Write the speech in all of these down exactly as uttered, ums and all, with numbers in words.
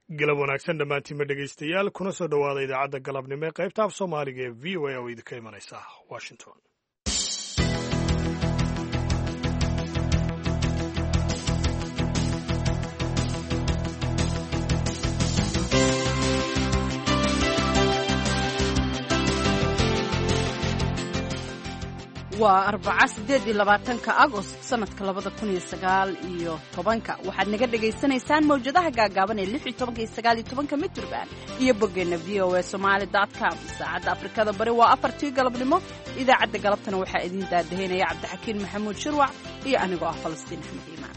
galab wanaagsan dhammaantiinba dhegaystayaal kuna soo dhowaada idaacadda galabnimo ee qaybta af soomaaliga ee v o a oo idinka imanaysa washington. waa arbaca sideed iyo labaatanka agost sanadka labada kun iyo sagaal iyo tobanka waxaad naga dhagaysanaysaan mawjadaha gaagaaban ee lix iyo tobanka iyo sagaal iyo tobanka midraband iyo boggeenna v o a somali dot com. saacadda afrikada bari waa afartii galabnimo. idaacadda galabtana waxaa idiin daadahaynaya cabdixakiin maxamuud shirwac iyo anigoo ah falastiin axmed iimaan.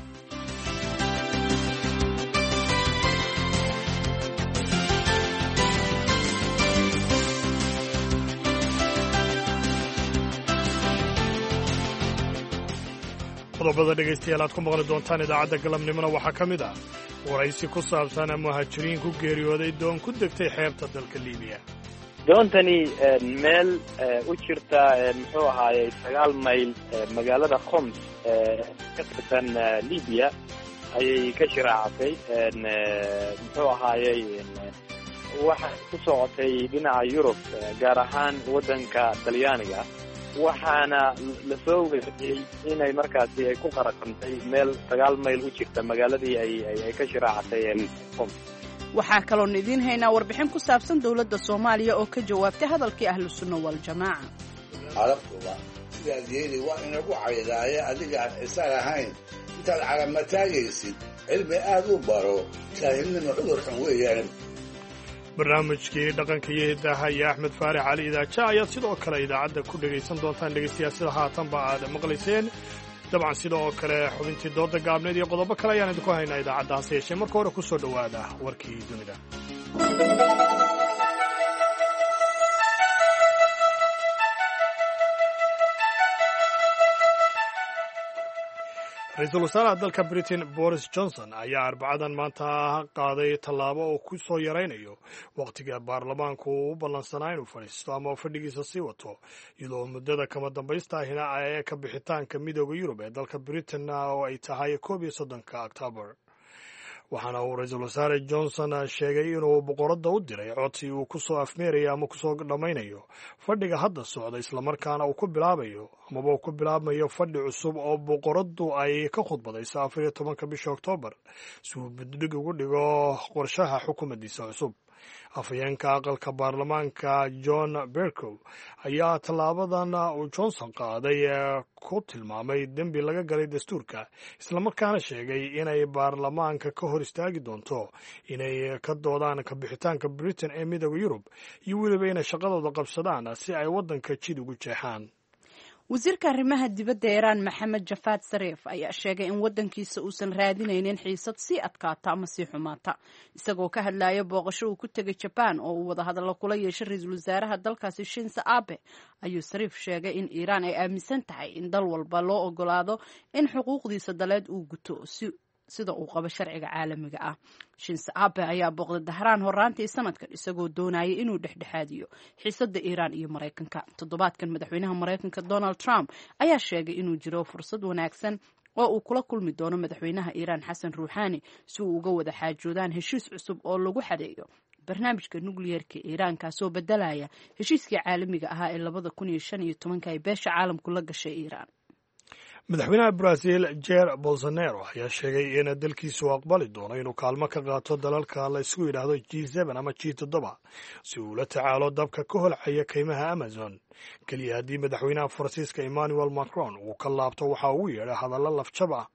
qodobada dhegaystayaal aad ku maqli doontaan idaacadda galabnimona waxaa ka mid ah waraysi ku saabsan muhaajiriin ku geeriyooday doon ku degtay xeebta dalka liibiya. doontani meel u jirta muxuu ahaayey sagaal mayl magaalada khoms ka tirsan libiya ayay ka shiraacatay. muxuu ahaayey waxay ku socotay dhinaca yurub, gaar ahaan waddanka talyaaniga, waxaana la soo weeriyey inay markaasi ay ku qaraqantay meel sagaal mayl u jirta magaaladii ay ka shiraacatay Qom. waxaa kaloon idiin haynaa warbixin ku saabsan dowladda Soomaaliya oo ka jawaabtay hadalkii ahlu sunna wal jamaaca. carabtuba sidaad yeeli waa inagu caydaaye adiga aan isaga ahayn intaad calama taagaysid cilmi aad u baro jaahilnimo cudurkan weeyaan. barnaamijkii dhaqanka iyo hidaha iyo axmed faarax cali idaaja ayaad sidoo kale idaacadda ku dhegaysan doontaan dhegaystayaal sida haatanba aad maqlayseen. dabcan sidoo kale xubintii dooda gaabneed iyo qodobo kale ayaan idinku haynaa idaacadda hase yeeshee marka hore ku soo dhowaada warkii dunida. ra-iisul wasaaraha dalka britain boris johnson ayaa arbacadan maanta qaaday tallaabo oo ku soo yaraynayo wakhtiga baarlamaanku uu u ballansanaa inuu fadhiisto ama fadhigiisa sii wato, iyadoo muddada kama dambaysta ahina ee ka bixitaanka midooda yurub ee dalka britain oo ay tahay koob iyo soddonka octoobar. waxaana uu ra-iisul wasaare johnson sheegay inuu boqoradda u diray codsi uu ku soo afmeerayo ama kusoo dhammaynayo fadhiga hadda socda, islamarkaana uu ku bilaabayo amaba uu ku bilaabmayo fadhi cusub oo boqoraddu ay ka khudbadayso afar iyo tobanka bisha oktoobar si uu buddhig ugu dhigo qorshaha xukuumaddiisa cusub. afhayeenka aqalka baarlamaanka john bercow ayaa tallaabadan uu johnson qaaday ku tilmaamay dembi laga galay dastuurka, islamarkaana sheegay inay baarlamaanka ka hor istaagi doonto inay ka doodaan kabixitaanka britain ee midooda yurub iyo weliba inay shaqadooda qabsadaan si ay waddanka jid ugu jeexaan. wasiirka arrimaha dibadda iiraan maxamed jafaad sariif ayaa sheegay in waddankiisa uusan raadinaynin xiisad sii adkaata ama sii xumaata. isagoo ka hadlaya booqasho uu ku tegay jabaan oo uu wadahadallo kula yeeshay ra-iisul wasaaraha dalkaasi shinzo abe, ayuu sariif sheegay in iiraan ay aaminsan tahay in dal walba loo ogolaado in xuquuqdiisa daleed uu guto si sida uu qabo sharciga caalamiga ah. shinzo abe ayaa booqday dahraan horaantii sanadkan isagoo doonayay inuu dhexdhexaadiyo xiisadda iiraan iyo maraykanka. toddobaadkan madaxweynaha maraykanka donald trump ayaa sheegay inuu jiro fursad wanaagsan oo uu kula kulmi doono madaxweynaha iiraan xasan ruuxaani si uu uga wada xaajoodaan heshiis cusub oo lagu xadeeyo barnaamijka nukliyeerka iiraan, kaasoo bedelaya heshiiskii caalamiga ahaa ee labada kun iyo shan iyo tobanka ay beesha caalamku la gashay iiraan. madaxweynaha brazil jair bolsonaro ayaa sheegay in dalkiisu aqbali doono inuu kaalmo ka qaato dalalka la isku yidhaahdo g seben ama g toddoba si uu la tacaalo dabka ka holcaya kaymaha amazon, keliya haddii madaxweynaha faransiiska emmanuel macron uu ka laabto waxa ugu yeedha hadallo lafjab ah.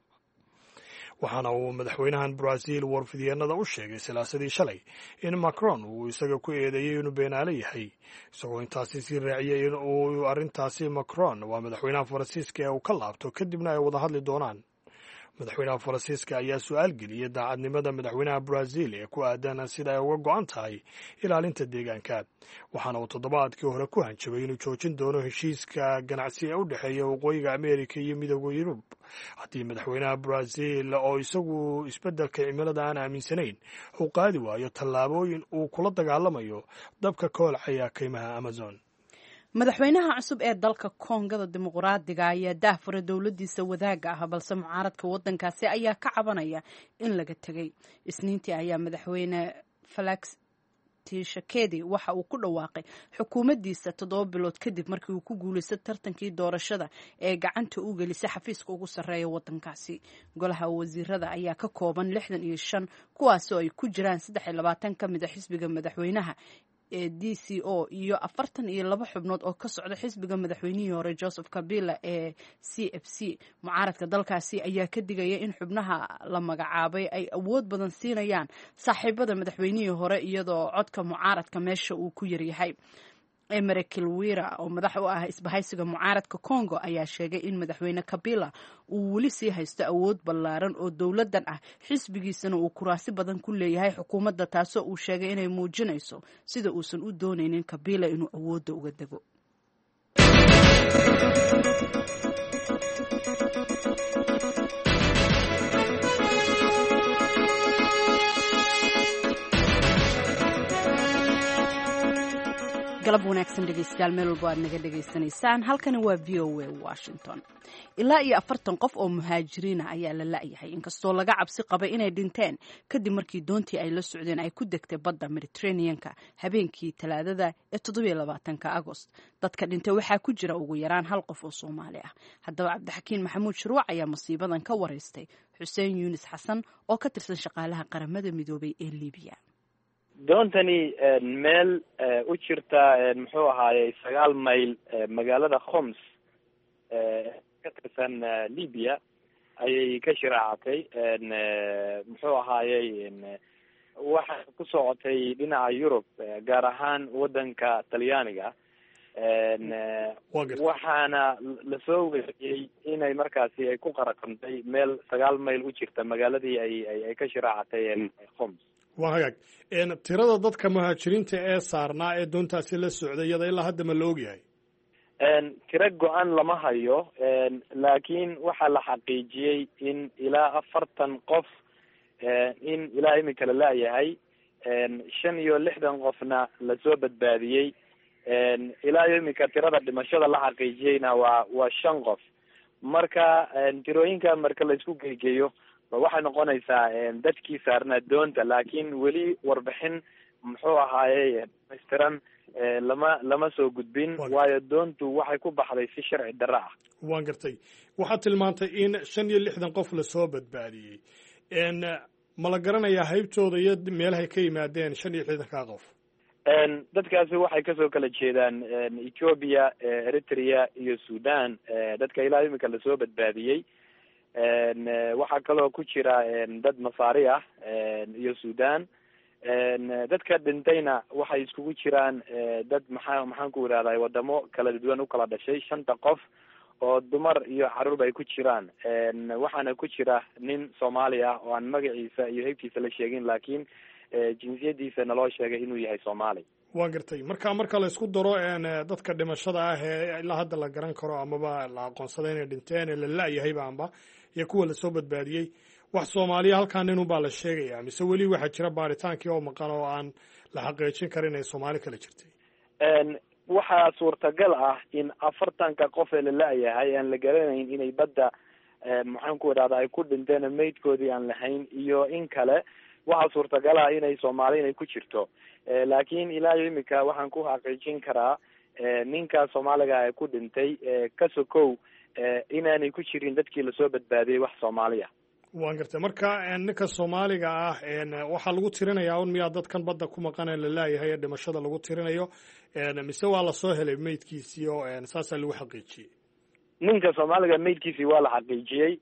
waxaana uu madaxweynahan brazil warfidyeenada u sheegay salaasadii shalay in macron uu isaga ku eedeeyey inuu beenaale yahay, isagoo intaasi sii raaciyey in uu arrintaasi macron waa madaxweynaha faransiiska ee uu ka laabto kadibna ay wada hadli doonaan. madaxweynaha faransiiska ayaa su-aal geliyey daacadnimada madaxweynaha brazil ee ku aadan sida ay uga go-an tahay ilaalinta deegaanka, waxaana uu toddobaadkii hore ku hanjabay inuu joojin doono heshiiska ganacsi ee u dhexeeya waqooyiga ameerika iyo midooda yurub haddii madaxweynaha brazil oo isagu isbeddelka cimilada aan aaminsanayn uu qaadi waayo tallaabooyin uu kula dagaalamayo dabka ka holcaya kaymaha amazon. madaxweynaha cusub ee dalka koongada dimuqraadiga ayaa daahfuray dowladiisa wadaaga ah balse mucaaradka wadankaasi ayaa ka cabanaya in laga tegay. isniintii ayaa madaxweyne Felix Tshisekedi waxa uu ku dhawaaqay xukuumaddiisa toddoba bilood kadib markii uu ku guulaystay tartankii doorashada ee gacanta u gelisay xafiiska ugu sarreeya wadankaasi. golaha wasiirada ayaa ka kooban lixdan iyo shan kuwaasoo ay ku jiraan saddex iyo labaatan ka mid a xisbiga madaxweynaha ee D C O iyo afartan iyo laba xubnood oo ka socda xisbiga madaxweynihii hore Joseph Kabila ee C F C. mucaaradka dalkaasi ayaa ka digaya in xubnaha la magacaabay ay awood badan siinayaan saaxiibada madaxweynihii hore iyadoo codka mucaaradka meesha uu ku yaryahay. Emery Kilwira oo madax u ah isbahaysiga mucaaradka Congo ayaa sheegay in madaxweyne Kabila uu weli sii haysto awood ballaaran oo dowladan ah, xisbigiisana uu kuraasi badan ku leeyahay xukuumadda, taasoo uu sheegay inay muujinayso sida uusan u doonaynin Kabila inuu awoodda uga dego. galab wanaagsan dhegeystayaal meel walbo aad naga dhegaysanaysaan. halkani waa v o a Washington. ilaa iyo afartan qof oo muhaajiriina ayaa la la'yahay inkastoo laga cabsi qabay inay dhinteen kadib markii doontii ay la socdeen ay ku degtay badda Mediterranean-ka habeenkii talaadada ee toddobiyo labaatanka Agost. dadka dhintay waxaa ku jira ugu yaraan hal qof oo Soomaali ah. haddaba Cabdixakiin Maxamuud Shuruuc ayaa musiibadan ka waraystay Xuseen Yunis Xasan oo ka tirsan shaqaalaha qaramada midoobay ee Liibiya. doontani meel u jirta muxuu ahaayey sagaal mayl magaalada Khoms ka tirsan Liibiya ayay ka shiraacatay. muxuu ahaayey waxay ku socotay dhinaca Yurub, gaar ahaan wadanka Talyaaniga. waxaana lasoo wariyey inay markaasi ay ku qaraqantay meel sagaal mayl u jirta magaaladii ay ay ka shiraacatay Khoms. waa hagaag tirada dadka muhaajiriinta ee saarnaa ee doontaasi la socday iyada ilaa hadda ma la ogyahay? tiro go-an lama hayo, laakiin waxaa la xaqiijiyey in ilaa afartan qof in ilaa imika la la'yahay, shan iyo lixdan qofna lasoo badbaadiyey. ilaa iyo imika tirada dhimashada la xaqiijiyeyna waa waa shan qof. marka tirooyinka marka la isku geegeeyo waxay noqonaysaa dadkii saarnaa doonta, laakiin weli warbixin muxuu ahaayey dhamaystiran lama lama soo gudbin, waayo doontu waxay ku baxday si sharci darro ah. waan gartay. waxaad tilmaantay in shan iyo lixdan qof lasoo badbaadiyey. ma la garanayaa haybtooda iyo meelahay ka yimaadeen shan iyo lixdankaa qof? dadkaasi waxay kasoo kala jeedaan Ethiopia, Eritrea iyo Sudan. dadka ilaa imika lasoo badbaadiyey waxaa kaloo ku jira dad Masaari ah iyo Sudan. dadka dhintayna waxay iskugu jiraan dad maxaa maxaan ku yidhahdaa wadamo kala duwan u kala dhashay, shanta qof oo dumar iyo caruurba ay ku jiraan. waxaana ku jira nin Soomaali ah oo aan magaciisa iyo heybtiisa la sheegin, laakiin jinsiyadiisa naloo sheegay inuu yahay Soomaali. waan gartay. marka marka la isku daro dadka dhimashada ah ee ilaa hadda la garan karo amaba la aqoonsaday inay dhinteen ee la la'yahayba amba iyo kuwa lasoo badbaadiyey, wax Soomaaliya halkaa nin unbaa la sheegayaa mise weli waxaa jira baaritaankii oo maqan oo aan la xaqiijin karin inay Soomaali kala jirtay? waxaa suurtagal ah in afartanka qof ee la la'yahay aan la garanayn inay badda maxaan ku idhahdaa ay ku dhinteen maydkoodii aan lahayn iyo in kale. waxaa suurtagal ah inay Soomaali inay ku jirto, laakiin ilaa iyo imika waxaan ku xaqiijin karaa ninka Soomaaliga ee ku dhintay ka sokow inaanay ku jirin dadkii lasoo badbaadiyey wax Soomaaliya. waan gartay. marka ninka Soomaaliga ah waxaa lagu tirinayaa un miyaa dadkan badda ku maqan ee la la'yahay ee dhimashada lagu tirinayo, mise waa lasoo helay maydkiisii oo saasaa lagu xaqiijiyey? ninka Soomaaliga maydkiisii waa la xaqiijiyey.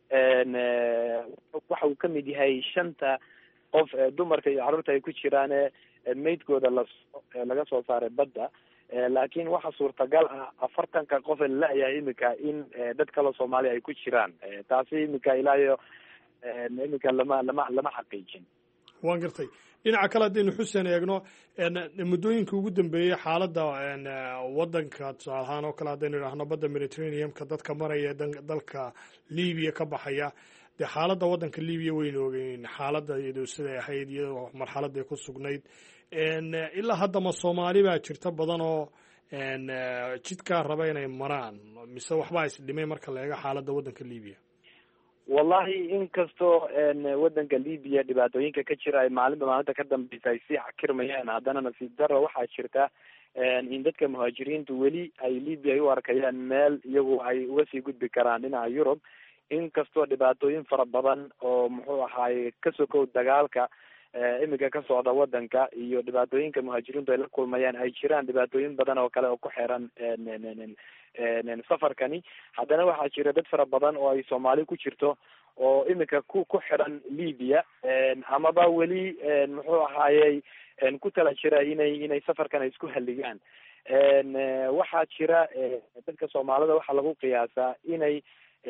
waxa uu kamid yahay shanta qof dumarka iyo carruurta ay ku jiraan ee maydkooda lasoo laga soo saaray badda. laakiin waxa suurtagal ah afartanka qof ee la la'yahay imika in dad kale Soomaali ay ku jiraan. taasi imika ilaa iyo imika lama lama lama xaqiijin. waan gartay. dhinaca kale haddaynu xuseen eegno muddooyinka ugu dambeeyey xaaladda wadanka tusaale ahaan oo kale haddaynu idhaahno badda Mediterranean-ka dadka maraya dalka Liibiya ka baxaya, dee xaaladda wadanka Liibiya waynu ogeyn xaaladda iyadoo siday ahayd iyadoo marxaladay ku sugnayd. ilaa haddama Soomaali baa jirta badan oo jidkaa raba inay maraan mise waxbaa isdhimay marka la eego xaaladda waddanka libiya? wallahi inkastoo waddanka libiya dhibaatooyinka ka jira ay maalinba maalinta ka dambeysa ay sii xakirmayaan, haddana nasiib daro waxaa jirta in dadka muhaajiriintu weli ay libya ay u arkayaan meel iyagu ay uga sii gudbi karaan dhinaca yurub, inkastoo dhibaatooyin fara badan oo muxuu ahaaye ka sokow dagaalka imika ka socda waddanka iyo dhibaatooyinka muhaajiriintu ay la kulmayaan ay jiraan dhibaatooyin badan oo kale oo ku xiran safarkani. Haddana waxaa jira dad fara badan oo ay soomaali ku jirto oo imika ku ku xiran libya amaba weli muxuu ahaayey ku tala jira inay inay safarkan ay isku halligaan. waxaa jira dadka soomaalida waxaa lagu qiyaasaa inay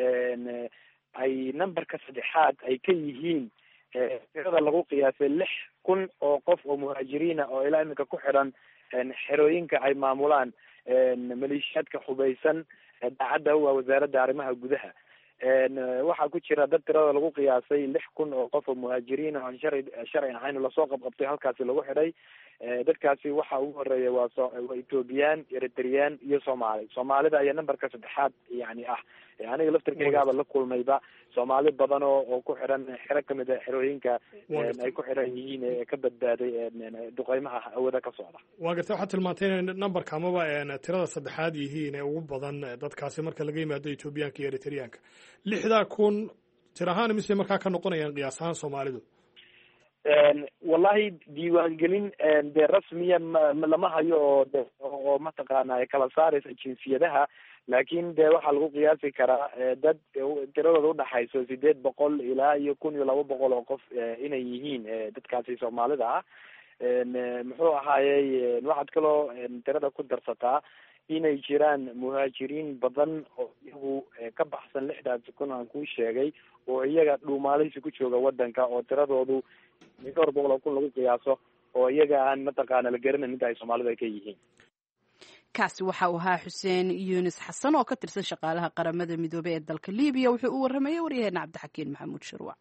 ay numberka saddexaad ay ka yihiin tirada lagu qiyaasay lix kun oo qof oo muhaajiriina oo ilaa iminka ku xidhan xerooyinka ay maamulaan maleeshiyaadka hubaysan daacadda waa wasaaradda arrimaha gudaha. waxaa ku jira dad tirada lagu qiyaasay lix kun oo qof oo muhaajiriin aan sharci sharci ahayn lasoo qabqabtay halkaasi lagu xidhay. dadkaasi waxa ugu horeeya waa so waa ethoobiyan, eritreyaan iyo soomaali. soomaalida ayaa numberka saddexaad yani ah. aniga laftirkeygaaba la kulmayba soomaali badan oo oo ku xiran xero kamid a xerooyinka ay ku xiran yihiin ee ka badbaaday duqeymaha hawada ka socda. waa gartay waxaad tilmaantay inay numberka amaba tirada saddexaad yihiin ee ugu badan dadkaasi marka laga yimaado ethoobiyaanka iyo eritreyaanka. lixdaa kun tir ahaan mise markaa ka noqonayaan qiyaas ahaan soomaalidu? wallahi diiwaangelin dee rasmiya ma lama hayo oo de oo mataqaana kala saaraysa jinsiyadaha, laakin de waxaa lagu qiyaasi karaa dad tiradooda udhaxayso sideed boqol ilaa iyo kun iyo laba boqol oo qof inay yihiin dadkaasi soomaalida ah. muxuu ahaayey waxaad kaloo tirada ku darsataa inay jiraan muhaajiriin badan oo iyagu ka baxsan lixdaasi kun aan kuu sheegay oo iyaga dhuumaalihisi ku jooga waddanka oo tiradoodu dhowr boqol oo kun lagu qiyaaso oo iyaga aan mataqaana la garanan inta ay soomaalida ka yihiin. kaasi waxa uu ahaa xuseen yunis xasan oo ka tirsan shaqaalaha qaramada midoobey ee dalka libiya. wuxuu u warramayay waryaheena cabdixakiin maxamuud shirwac.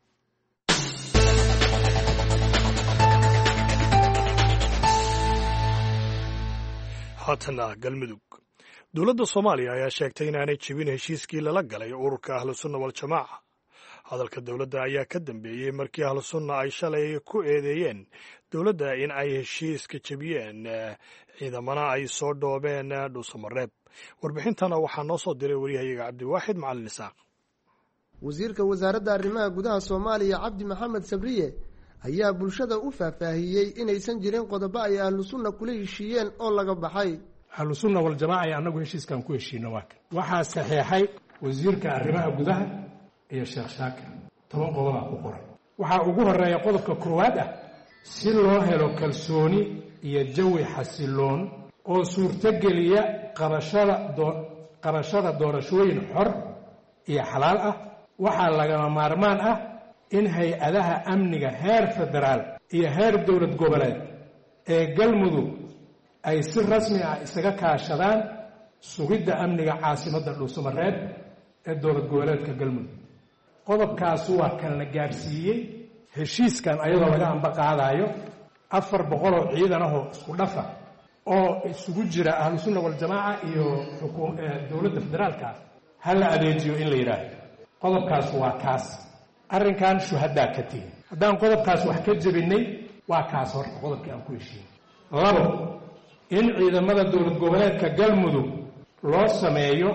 haatana galmudug. dowladda soomaaliya ayaa sheegtay inaanay jebin heshiiskii lala galay ururka ahlu sunna waljamaaca. hadalka dowladda ayaa ka dambeeyey markii ahlu sunna ay shalay ku eedeeyeen dowladda in ay heshiiska jebiyeen ciidamana ay soo dhoobeen dhuusamareeb. warbixintana waxaa noo soo diray waryahayaga cabdiwaaxid macalin isaaq. wasiirka wasaaradda arrimaha gudaha soomaaliya cabdi maxamed sabriye ayaa bulshada u faahfaahiyey inaysan jirin qodobo ay ahlu sunna kula heshiiyeen oo laga baxay. ahlu sunna waljamaaca iyo annagu heshiiskan ku heshiino waa kan waxaa saxeexay wasiirka arrimaha gudaha iyo sheekh shaakir. toban qodobaa ku qoran. waxaa ugu horeeya qodobka koowaad ah si loo helo kalsooni iyo jawi xasiloon oo suurtogeliya qabashada doo qabashada doorashooyin xor iyo xalaal ah, waxaa lagama maarmaan ah in hay-adaha amniga heer federaal iyo heer dowlad goboleed ee galmudug ay si rasmi ah isaga kaashadaan sugidda amniga caasimadda dhuusamareeb ee dowlad goboleedka galmudug. qodobkaasu waa kan la gaadhsiiyey heshiiskan ayadoo laga amba qaadayo afar boqol oo ciidan ahoo isku dhafa oo isugu jira ahlu sunna waljamaaca iyo xukuum dowladda federaalka ha la adeejiyo in la yidhaahdo. qodobkaas waa kaas. arrinkan shuhadaa ka tihin. haddaan qodobkaas wax ka jebinay waa kaas horta qodobkii aan ku heshiinay. labo, in ciidamada dowlad goboleedka galmudug loo sameeyo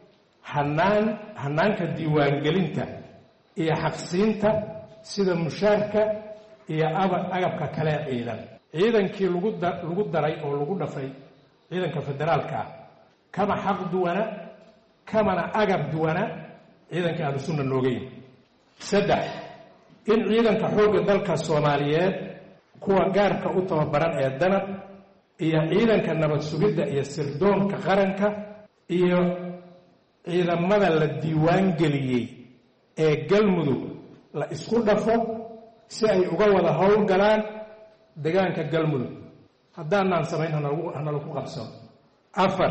hanaan hanaanka diiwaangelinta iyo xaqsiinta sida mushaarka iyo agabka kale ciidan. ciidankii lagu lagu daray oo lagu dhafay ciidanka federaalka ah kama xaq duwana kamana agab duwana ciidanka ahlu sunna nooga yimi. saddex, in ciidanka xoogga dalka soomaaliyeed kuwa gaarka u tababaran ee danab iyo ciidanka nabad sugidda iyo sirdoonka qaranka iyo ciidamada la diiwaan geliyey ee galmudug la isku dhafo si ay uga wada howlgalaan deegaanka galmudug. haddaanaan samayn hanala ku qabsano. afar,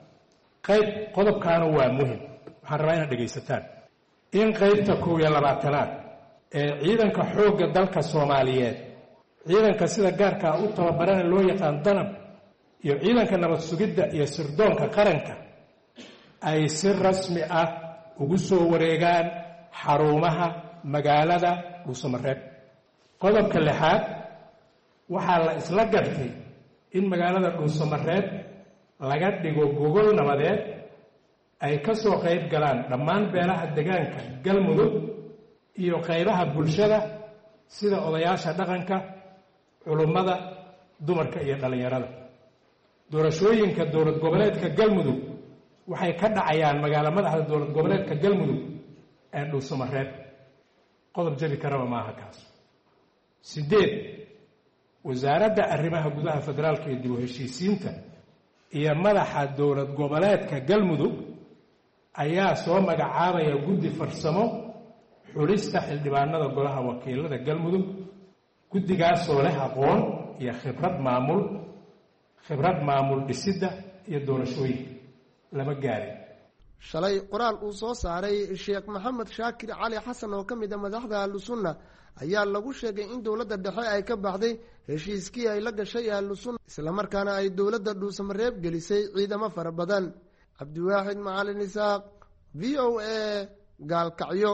qayb qodobkaana waa muhim, waxaan rabaa inaad dhegaysataan. in qaybta kow iyo labaatanaad ee ciidanka xoogga dalka soomaaliyeed ciidanka sida gaarkaa u tababarana loo yaqaan danab iyo ciidanka nabad sugidda iyo sirdoonka qaranka ay si rasmi ah ugu soo wareegaan xarumaha magaalada dhuusamareeb. qodobka lixaad, waxaa la isla gartay in magaalada dhuusamareeb laga dhigo gogol nabadeed ay ka soo qayb galaan dhammaan beelaha deegaanka galmudug iyo qaybaha bulshada sida odayaasha dhaqanka, culummada, dumarka iyo dhallinyarada. doorashooyinka dowlad goboleedka galmudug waxay ka dhacayaan magaalo madaxda dowlad goboleedka galmudug ee dhuusamareeb. qodob jabi karaba maaha kaas. sideed, wasaaradda arrimaha gudaha federaalka iyo dib u heshiisiinta iyo madaxa dowlad goboleedka galmudug ayaa soo magacaabaya guddi farsamo xulista xildhibaanada golaha wakiilada galmudug. guddigaasoo leh aqoon iyo khibrad maamul khibrad maamul dhisidda iyo doorashooyinka lama gaarin. shalay qoraal uu soo saaray sheekh maxamed shaakir cali xasan oo ka mid a madaxda ahlusunna ayaa lagu sheegay in dowladda dhexe ay ka baxday heshiiskii ay la gashay ahlusunna islamarkaana ay dowladda dhuusamareeb gelisay ciidamo fara badan. cabdiwaaxid macalin isaaq, v o a, gaalkacyo.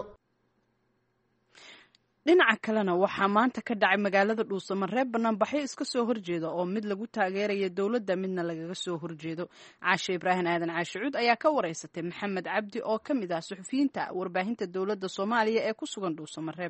dhinaca kalena waxaa maanta ka dhacay magaalada dhuusamareeb banaanbaxyo iska soo horjeeda oo mid lagu taageeraya dowladda midna lagaga soo horjeedo. caashe ibraahim aadan caashe cuud ayaa ka wareysatay maxamed cabdi oo ka mid ah suxufiyiinta warbaahinta dowladda soomaaliya ee ku sugan dhuusamareeb.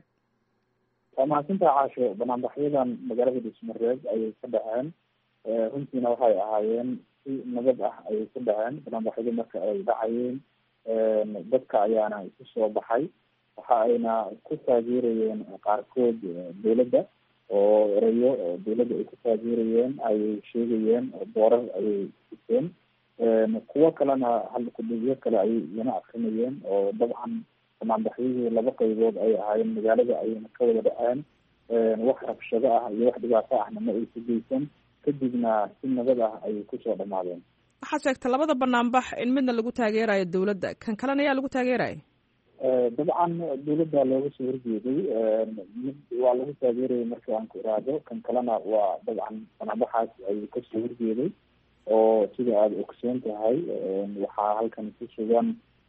waa mahadsantaha caashe. banaanbaxyadan magaalada dhuusamareeb ayay ka dhaceen, runtiina waxay ahaayeen si nabad ah ayay ka dhaceen. banaanbaxyadu marka ay dhacayeen dadka ayaana isu soo baxay, waxa ayna ku taageerayeen qaarkood dowladda oo erayo dowladda ay ku taageerayeen ayay sheegayeen, doorar ayay dhiseen. kuwo kalena halkudhigyo kale ayay iyana akrinayeen oo dabcan banaanbaxyadii laba qaybood ay ahaayeen. magaalada ayayna ka wada dhaceen, wax rabshado ah iyo wax dhibaato ahna ma ay ku geysan. kadibna si nabad ah ayay kusoo dhamaadeen. waxaad sheegtay labada banaanbax in midna lagu taageerayo dowladda, kan kalena ayaa lagu taageeraya? dabcan dowladda looga soo horjeeday, mid waa lagu taageerayay marka aan ku iraahdo, kan kalena waa dabcan banaanbaxaas ayuu kasoo horjeeday. oo sida aada ogsoon tahay waxaa halkan ku sugan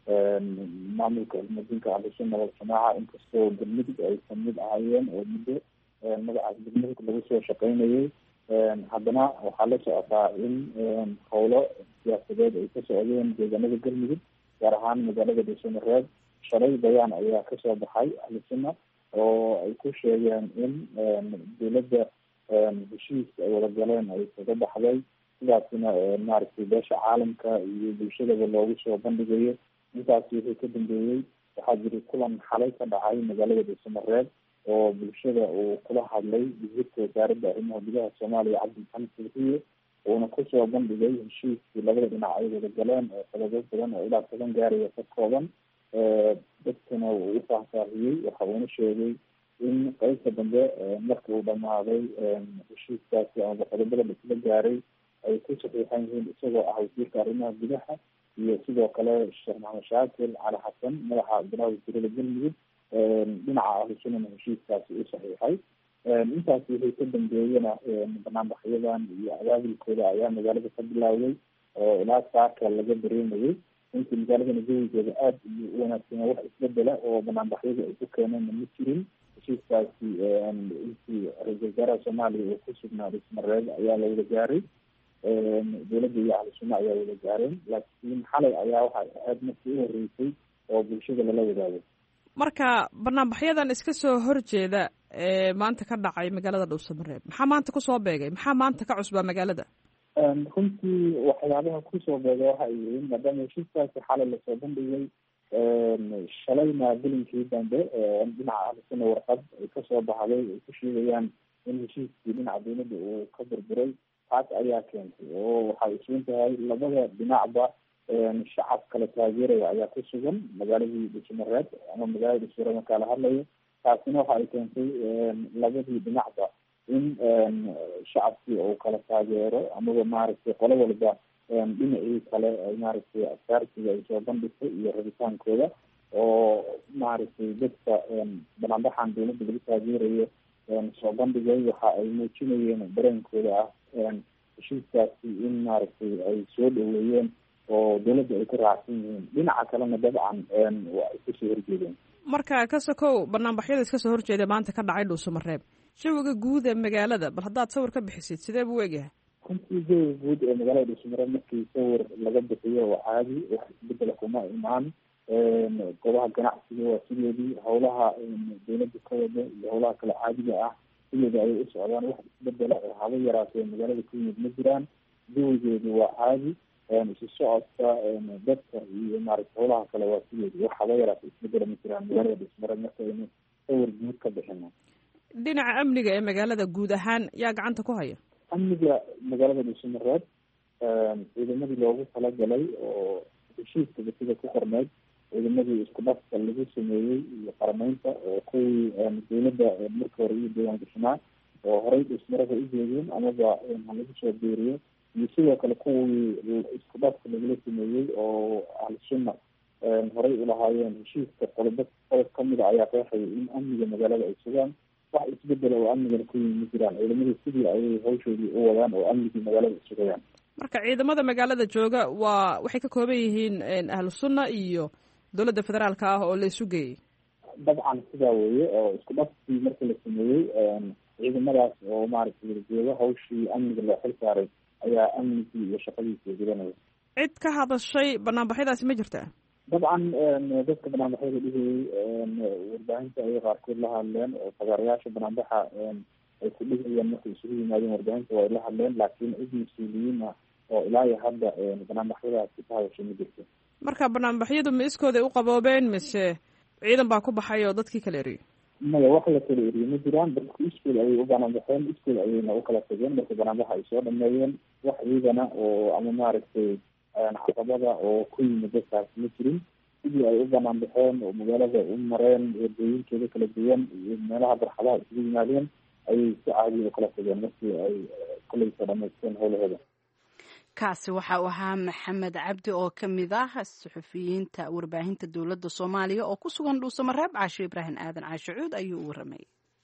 maamulka ilmadinka ahlusunna waljamaaca, inkastoo galmudug ay kamid ahaayeen oo muddo magacaas galmudug lagu soo shaqeynayay, haddana waxaa la socotaa in howlo siyaasadeed ay ka socdeen deegaanada galmudug, gaar ahaan magaalada dhuusamareeb. shalay bayaan ayaa kasoo baxay ahlusunna oo ay ku sheegeen in dowladda heshiiska ay wada galeen ay kaga baxday, sidaasina maaragtay beesha caalamka iyo bulshadaba loogu soo bandhigayo. intaasi wixii ka dambeeyey waxaa jiray kulan xalay ka dhacay magaalada dhuusamareeb oo bulshada uu kula hadlay wasiirka wasaaradda arrimaha gudaha soomaaliya cabdi maxamed sabriye, uuna kusoo bandhigay heshiiskii labada dhinac ay wada galeen oo sababo badan oo ilaa toban gaaraya ka kooban. dadkana uu u faahfaahiyey, waxa uuna sheegay in qeybta dambe marka uu dhamaaday heshiiskaasi ama qodobada laisla gaaray ay ku saxiixan yihiin, isagoo ah wasiirka arrimaha gudaha iyo sidoo kale sheekh maxamed shaakir cali xasan madaxa golaha wasiirada galmudug. dhinaca ahlusunnana heshiiskaasi u saxiixay. intaasi wixii ka dambeeyena banaanbaxyadan iyo abaabulkooda ayaa magaalada ka bilaawday oo ilaa saaka laga dareemayay. intii magaaladana jawigeeda aada iyo u wanaagsan, wax isbedela oo banaanbaxyadu ay ku keeneenna ma jirin. heshiiskaasi intii ra-iisul wasaaraha soomaaliya uu ku sugnaa dhuusamareeb ayaa la wada gaaray, dowladda iyo ahlusunna ayaa wada gaareen, laakiin xalay ayaa waxay aada markii u horeysay oo bulshada lala wadaago. marka banaanbaxyadan iska soo horjeeda ee maanta ka dhacay magaalada dhuusamareeb maxaa maanta kusoo beegay, maxaa maanta ka cusbaa magaalada? runtii waxyaabaha kusoo beega waxa ay yihiin maadaama heshiiskaasi xalay lasoo bandhigay, shalayna bilinkii dambe dhinaca ahlusunna warqad ay kasoo baxday ay ku sheegayaan in heshiiskii dhinaca dowladda uu ka burburay. taas ayaa keentay oo waxay isugan tahay labada dhinacba shacab kala taageeraya ayaa ku sugan magaaladii dhuusamareeb ama magaalada dhuusamareeb markaa la hadlayo. taasina waxa ay keentay labadii dhinacba in shacabkii uu kala taageero amaba maaragtay qolo walba dhinacii kale maaragtay askaartiga ay soo bandhigtay iyo rabitaankooda, oo maaragtay dadka banaanbaxan dowladda lagu taageerayo soo bandhigay waxa ay muujinayeen dareenkooda ah heshiiskaasi in maaragtay ay soo dhaweeyeen oo dawladda ay ku raacsan yihiin. dhinaca kalena dabcan waa ay kasoo horjeedeen. marka ka sokow banaanbaxyada iska soo horjeeda maanta ka dhacay dhuusamareeb, jawiga guud ee magaalada bal haddaad sawir ka bixisid sidee buu egyahay? runtii jawiga guud ee magaalada dhuusamareeb markii sawir laga bixiyo waa caadi, wax isbedela kuma imaan. goobaha ganacsiga waa sideedii, hawlaha dawladda ka wada iyo hawlaha kale caadiga ah sideeda ayay u socdaan. wax isbedela oo haba yaraatee magaalada ku yimid ma jiraan. jawigeedu waa caadi, isu socodka dadka iyo maaragta hawlaha kale waa sideedii, wax haba yaraatee isbedela ma jiraan magaalada dhuusamareeb markaynu sawir guud ka bixino. dhinaca amniga ee magaalada guud ahaan yaa gacanta ku haya? amniga magaalada dhuusamareeb ciidamadii loogu talagalay oo heshiiskaba sida ku qorneyd, ciidamadii isku dhafka lagu sameeyey iyo qarameynta oo kuwii dawladda marka hore iyo deegaan gashanaa oo horey dhuusamareeb ay u jeedeen amaba halagu soo beeriyo, iyo sidoo kale kuwii isku dhafka lagula sameeyey oo ahlusunna horey ulahaayeen heshiiska qolobo qodob kamida ayaa qeexaya in amniga magaalada ay sugaan. wax isbedela oo amnigana ku yimi ma jiraan. ciidamadii sidii ayay hawshoodii u wadaan oo amnigii magaalada sugayaan. marka ciidamada magaalada jooga waa waxay ka kooban yihiin ahlu sunna iyo dawladda federaalka ah oo la isu geeyey? dabcan sidaa weeye, oo isku dhafkii markii la sameeyey ciidamadaas oo maaragtay jooga hawshii amniga loo xil saaray ayaa amnigii iyo shaqadiisii gudanaya. cid ka hadashay banaanbaxyadaasi ma jirtaa? dabcan dadka banaanbaxyada dhigayay warbaahinta ayay qaarkood la hadleen oo fagaarayaasha banaanbaxa ay ku dhigayaan markay isugu yimaadeen warbaahinta way la hadleen, laakiin cid mas-uuliyiin ah oo ilaa iyo hadda banaanbaxyadaasi ka hadashay ma jirto. marka banaanbaxyadu ma iskooday u qaboobeen mise ciidan baa ku baxay oo dadkii kala eriyey? maya, wax la kala eriye ma jiraan. dadku iskool ayay u banaanbaxeen, iskool ayayna u kala tageen marka banaanbaxa ay soo dhameeyeen. wax ciidana oo ama maaragtay caqabada oo ku yimid dadkaas ma jirin. sidii ay u banaan baxeen oo magaalada u mareen wadooyinkeeda kala duwan iyo meelaha barxadaha isugu yimaadeen ayay si caadi u kala tageen markii ay kolay soo dhamaysteen howlahooda. kaasi waxa uu ahaa maxamed cabdi oo ka mid ah suxufiyiinta warbaahinta dowladda soomaaliya oo ku sugan dhuusamareeb. caasho ibraahim aadan caasho cuud ayuu u waramay.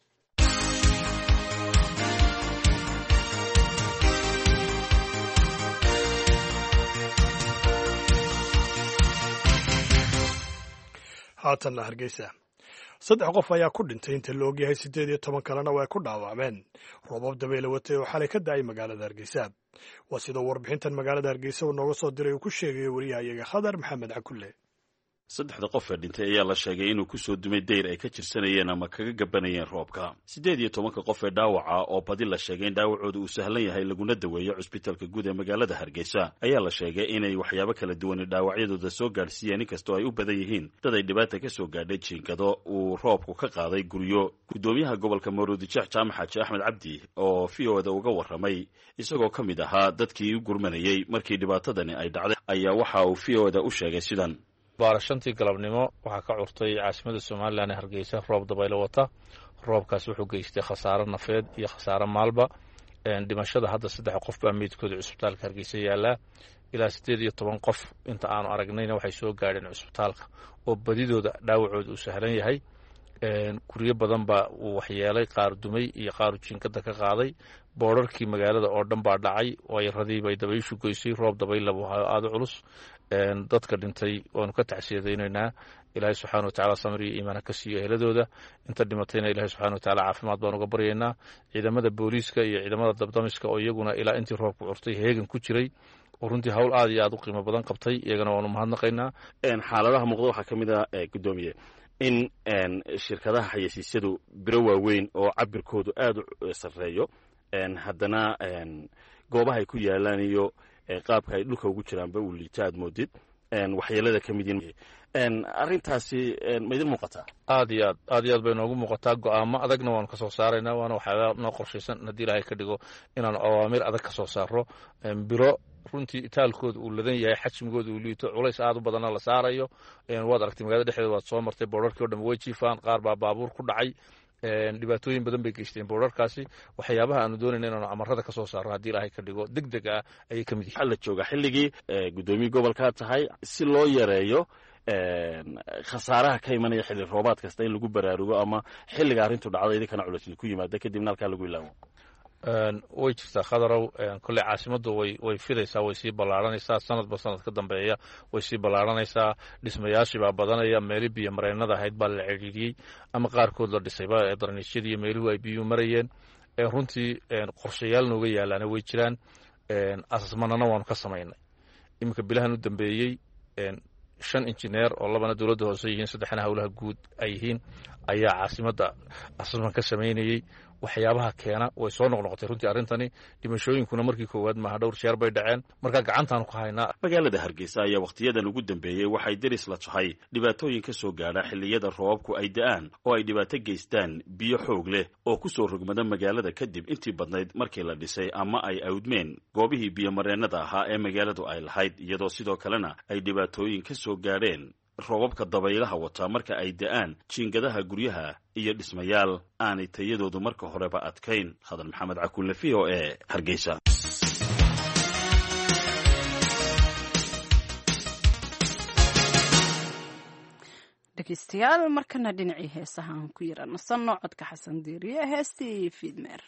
haatanna hargeysa saddex qof ayaa ku dhintay inta la ogyahay siddeed iyo toban kalena way ku dhaawacmeen roobab dabayla watay oo xalay ka da-ay magaalada hargeysa. waa sidoo warbixintan magaalada hargeysa uu nooga soo diray uu ku sheegayo wariyahayaga khadar maxamed cakulle. saddexda qof ee dhintay ayaa la sheegay inuu ku soo dumay dayr ay ka jirsanayeen ama kaga gabanayeen roobka. siddeed iyo tobanka qof ee dhaawaca oo badi la sheegay in dhaawacooda uu sahlan yahay laguna daweeyo cusbitaalka guud ee magaalada hargeysa ayaa la sheegay inay waxyaabo kala duwan dhaawacyadooda soo gaadhsiiyeen inkastoo ay u badan yihiin dad ay dhibaata ka soo gaadhay jiinkado uu roobku ka qaaday guryo. guddoomiyaha gobolka maruudijeex jaamac xaaji axmed cabdi oo v o da uga warramay isagoo ka mid ahaa dadkii u gurmanayey markii dhibaatadani ay dhacday ayaa waxa uu v o da u sheegay sidan. baarashantii galabnimo waxaa ka curtay caasimada somalilan ee hargeysa roob dabaylo wata. roobkaas wuxuu geystay khasaaro nafeed iyo khasaaro maalba. dhimashada hadda saddex qof baa meydkooda cusbitaalka hargeysa yaallaa. ilaa siddeed iyo toban qof inta aanu aragnayna waxay soo gaadheen cusbitaalka oo badidooda dhaawacooda uu sahlan yahay. guryo badan baa uu waxyeelay, qaar dumay iyo qaaru jiinkada ka qaaday. boorarkii magaalada oo dhan baa dhacay, wayradii bay dabayshu goysay. roob dabaylabu aada u culus. dadka dhintay waanu ka tacsiyadaynaynaa. ilaahay subxaana watacaala samir iyo iimaana ka siiyo eheladooda. inta dhimatayna ilahay subxana watacaala caafimaad baan uga baryaynaa. ciidamada booliiska iyo ciidamada dabdamiska oo iyaguna ilaa intii roobku curtay heegan ku jiray oo runtii hawl aad iyo aad u qiimo badan qabtay, iyagana waanu mahadnaqaynaa. xaaladaha muuqda waxaa ka mid ah guddoomiye in shirkadaha xayeysiisyadu biro waaweyn oo cabirkoodu aada u sarreeyo haddana goobaha ay ku yaalaan iyo qaabka ay dhulka ugu jiraanba uu liita aad moodid waxyeelada ka mid yihiin. arrintaasi ma idin muuqataa? aad iyo aad aad iyo aad bay noogu muuqataa. go-aamo adagna waanu ka soo saaraynaa, waana waxyaaba noo qorshaysan haddii ilaahay ka dhigo inaanu awaamir adag ka soo saaro. biro runtii itaalkooda uu ladan yahay, xajmigooda uu liito, culays aad u badanna la saarayo. waad aragtay magaalada dhexdeeda waad soo martay, boorarkii o dhan way jiifaan, qaar baa baabuur ku dhacay. dhibaatooyin badan bay geysteen boorarkaasi. waxyaabaha aanu doonayna inaanu amarada ka soo saarno haddii ilaahay ka dhigo deg deg ah ayay ka mid yihiin. waxaa la joogaa xilligii guddoomiye gobolkaa tahay si loo yareeyo khasaaraha ka imanaya xilli roobaad kasta in lagu baraarugo ama xilliga arrintu dhacda idinkana culeys ku yimaada kadibna halkaa lagu ilaamo. way jirtaa khadarow kolley caasimaddu way way fidaysaa way sii ballaaranaysaa sanadba sanad ka dambeeya way sii ballaaranaysaa dhismayaashii baa badanaya meeli biyo mareennada ahayd baa la cidhiidhiyey ama qaarkood la dhisayba darniisyadii iyo meeluhu ay biyuhu marayeen runtii qorshayaal nooga yaalaana way jiraan asasmanana waanu ka samaynay iminka bilahan u dambeeyey shan injineer oo labana dowladda hoose yihiin saddexna howlaha guud ay yihiin ayaa caasimadda asasman ka samaynayey waxyaabaha keena way soo noqnoqotay runtii arrintani dhimashooyinkuna markii koowaad maaha dhowr jeer bay dhaceen markaa gacantaanu ku haynaa magaalada hargeysa ayaa wakhtiyadan ugu dambeeyey waxay deris la tahay dhibaatooyin ka soo gaadha xilliyada roobabku ay da'aan oo ay dhibaato geystaan biyo xoog leh oo ku soo rogmada magaalada kadib intii badnayd markii la dhisay ama ay awdmeen goobihii biyomareennada ahaa ee magaaladu ay lahayd iyadoo sidoo kalena ay dhibaatooyin ka soo gaadheen roobabka dabaylaha wataa marka ay da'aan jiingadaha guryaha iyo dhismayaal aanay tayadoodu marka horeba adkayn khadar maxamed cakulle v o e hargeysa dhegeystayaal markana dhinacii heesahaan ku yara nasanno codka xasan diiriye heestii fiidmeer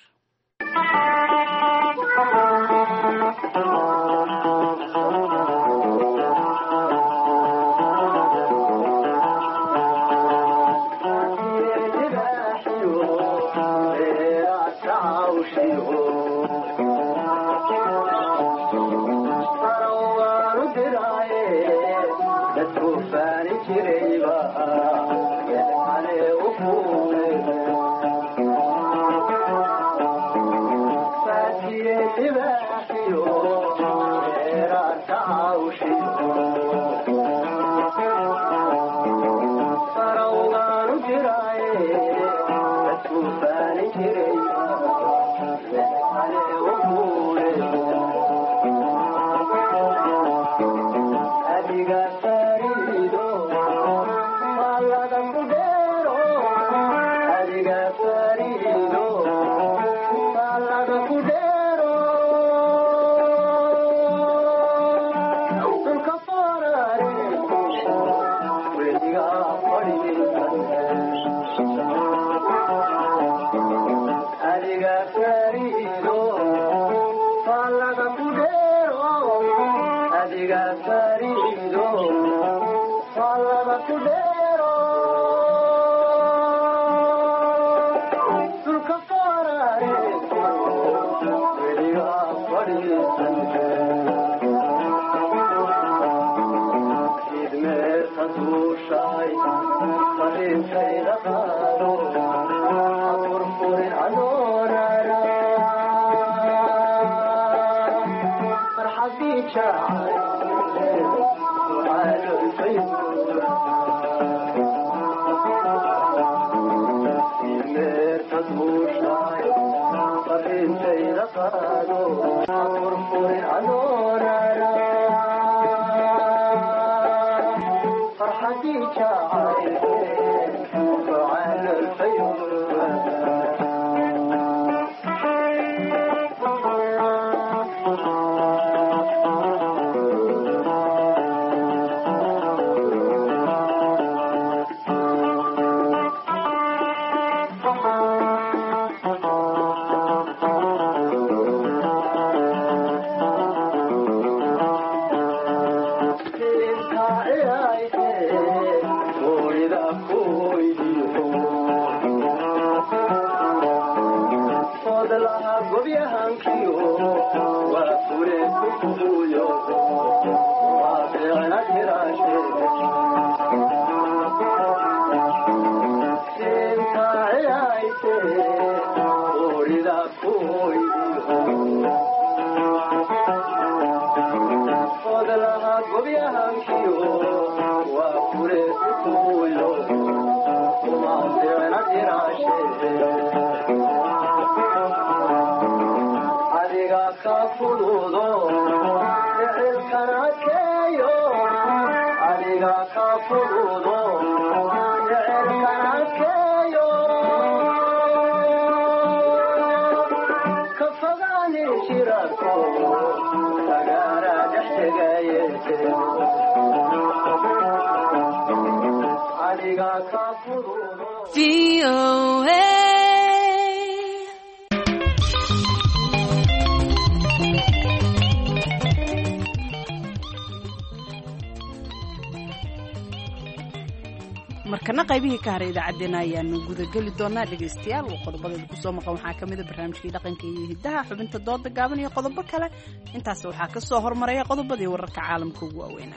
markana qaybihii ka haray idaacaddeenna ayaanu gudageli doonaa dhegaystayaal oo qodobadeeda kusoo maqan waxaa ka mida barnaamijkii dhaqanka iyo hiddaha xubinta dooda gaaban iyo qodobo kale intaas waxaa ka soo hormaraya qodobadii wararka caalamka ugu waaweynaa.